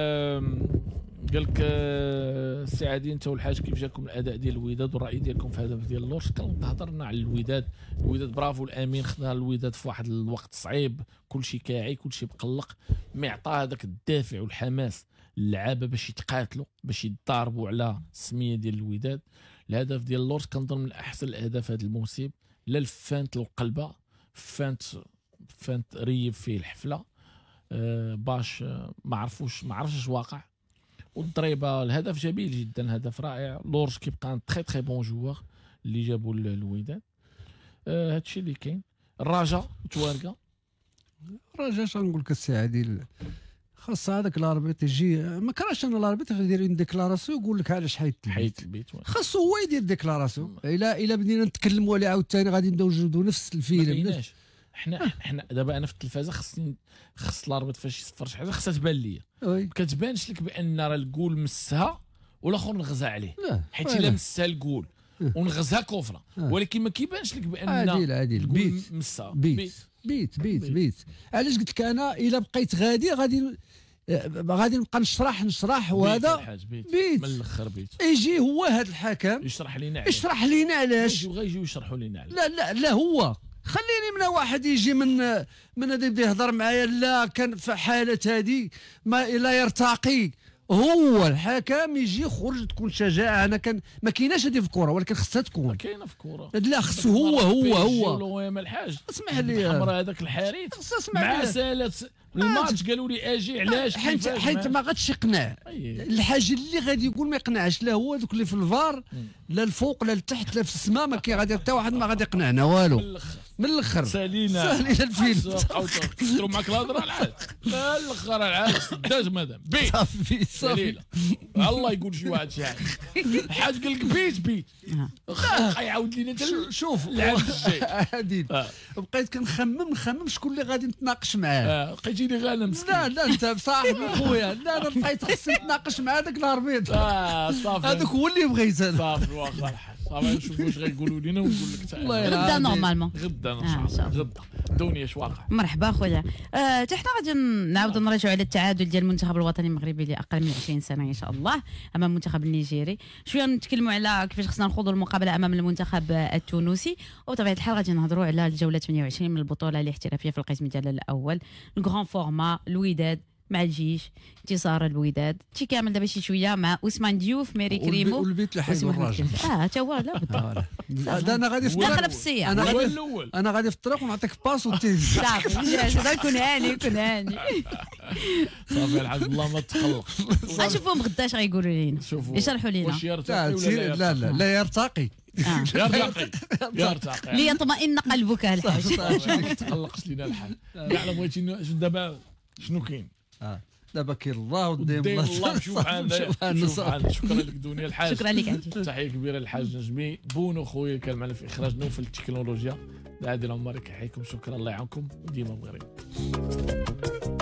Speaker 1: قال لك السي عادي انت والحاج كيف جاكم الاداء ديال الوداد والراي ديالكم في الهدف ديال اللورش؟ هضرنا على الوداد، الوداد برافو الامين، خدنا الوداد في واحد الوقت صعيب، كلشي كاعي كلشي مقلق، مي عطى هذاك الدافع والحماس للعابه باش يتقاتلوا باش يتضاربوا على السميه ديال الوداد. الهدف ديال اللورش كنظن من احسن الاهداف هذا الموسم، لا الفانت القلبه فانت فانت ريب فيه الحفله أه باش ما عرفوش ما عرفش اش واقع، والضريبه الهدف جميل جدا، هدف رائع. لورج كيبقى تري تري بون جوار اللي جابوا الوداد. آه هادشي اللي كاين. الرجاء توارقه
Speaker 2: الرجاء اش نقول لك السي عادل، خاص هذاك الاربيط يجي، ما كرهش انا الاربيط يدير اون ديكلاراسيون يقول لك علاش حيت
Speaker 1: حيت البيت،
Speaker 2: خاصو هو يدير ديكلاراسيون. الا الا بدينا نتكلموا عليه عاوتاني غادي نبداو نجبدوا نفس الفيلم.
Speaker 1: حنا حنا دابا انا في التلفازه خصني خص الاربيط فاش يصفر شي حاجه خصها تبان ليا، ما كتبانش لك بان راه الجول مسها والاخر نغزى عليه، حيت الا مسها الجول ونغزها كفره، ولكن ما كيبانش لك بان
Speaker 2: عادي عادي بيت
Speaker 1: مسها
Speaker 2: بيت بيت بيت بيت. علاش قلت لك انا الا بقيت غادي غادي غادي نبقى نشرح نشرح وهذا
Speaker 1: بيت,
Speaker 2: بيت.
Speaker 1: من الاخر بيت
Speaker 2: يجي هو هذا الحكم
Speaker 1: يشرح لينا
Speaker 2: يشرح لينا علاش
Speaker 1: غيجيو يشرحوا لينا علاش.
Speaker 2: لا لا لا هو خليني من واحد يجي من من هذا يبدا يهضر معايا، لا كان في حاله هذه ما لا يرتقي هو الحكم يجي يخرج تكون شجاعه. انا كان ما كايناش هذه في الكره ولكن خصها تكون
Speaker 1: كاينه في الكره.
Speaker 2: لا خصو هو هو هو
Speaker 1: هو الحاج
Speaker 2: اسمح لي
Speaker 1: الحمراء هذاك الحريت
Speaker 2: اسمح
Speaker 1: مع
Speaker 2: لي
Speaker 1: سالت الماتش قالوا لي اجي علاش
Speaker 2: حيت حيت ما غادش يقنع. الحاجه اللي غادي يقول ما يقنعش لا هو دوك اللي في الفار لا الفوق لا التحت لا في السماء ما كاين غادي حتى واحد ما غادي يقنعنا والو من الاخر.
Speaker 1: سالينا
Speaker 2: سالينا الفيلم
Speaker 1: كثروا معك الهضره العاد لا الاخر العاد سداج مدام بيت
Speaker 2: صافي صافي
Speaker 1: الله يقول شي واحد شي حاجه الحاج قال لك بيت بيت يعاود لينا انت
Speaker 2: شوف هادي بقيت كنخمم نخمم شكون اللي غادي نتناقش معاه.
Speaker 1: لقيتيني غانم
Speaker 2: لا لا انت صاحبي خويا لا انا لقيت خصني نتناقش مع هذاك الاربيط
Speaker 1: اه صافي
Speaker 2: هذاك هو اللي بغيت انا
Speaker 1: صافي واخا الحاج صافي نشوفوا واش غيقولوا لنا ونقول لك
Speaker 18: غدا نورمالمون
Speaker 1: غدا ان شاء الله غدا دوني اش واقع.
Speaker 18: مرحبا خويا. آه حتى حنا غادي نعاودوا نرجعوا على التعادل ديال المنتخب الوطني المغربي لاقل من عشرين سنه ان شاء الله امام المنتخب النيجيري. شويه نتكلموا على كيفاش خصنا نخوضوا المقابله امام المنتخب التونسي وبطبيعه الحال غادي نهضروا على الجوله ثمانية وعشرين من البطوله الاحترافيه في القسم ديالها الاول الكران فورما الوداد مع الجيش انتصار الوداد شي كامل دابا شي شويه مع عثمان ديوف ميري كريمو
Speaker 2: والبيت اللي حيدوا الراجل
Speaker 18: اه حتى هو لا بد
Speaker 2: انا غادي في
Speaker 18: داخله في السياره
Speaker 2: انا غادي انا غادي في الطريق ونعطيك باس وتيجي
Speaker 18: صافي جاهز كون هاني كون هاني
Speaker 1: صافي الحمد لله ما تقلق.
Speaker 18: نشوفوهم غدا اش غيقولوا لينا يشرحوا لينا.
Speaker 1: واش يرتقي ولا
Speaker 2: لا لا لا يرتقي
Speaker 1: يرتقي يرتقي
Speaker 18: ليطمئن قلبك الحاج
Speaker 1: ما تقلقش لينا الحال. كاع بغيتي دابا شنو كاين
Speaker 2: اه دابا كاين الله وديم
Speaker 1: الله. شوف عندنا شكرا لك دنيا الحاج.
Speaker 18: شكرا لك
Speaker 1: تحيه كبيره للحاج نجمي بونو خويا كان معنا في اخراجنا وفي التكنولوجيا. عادل عمرك يحييكم شكرا الله يعاونكم وديما مغرب.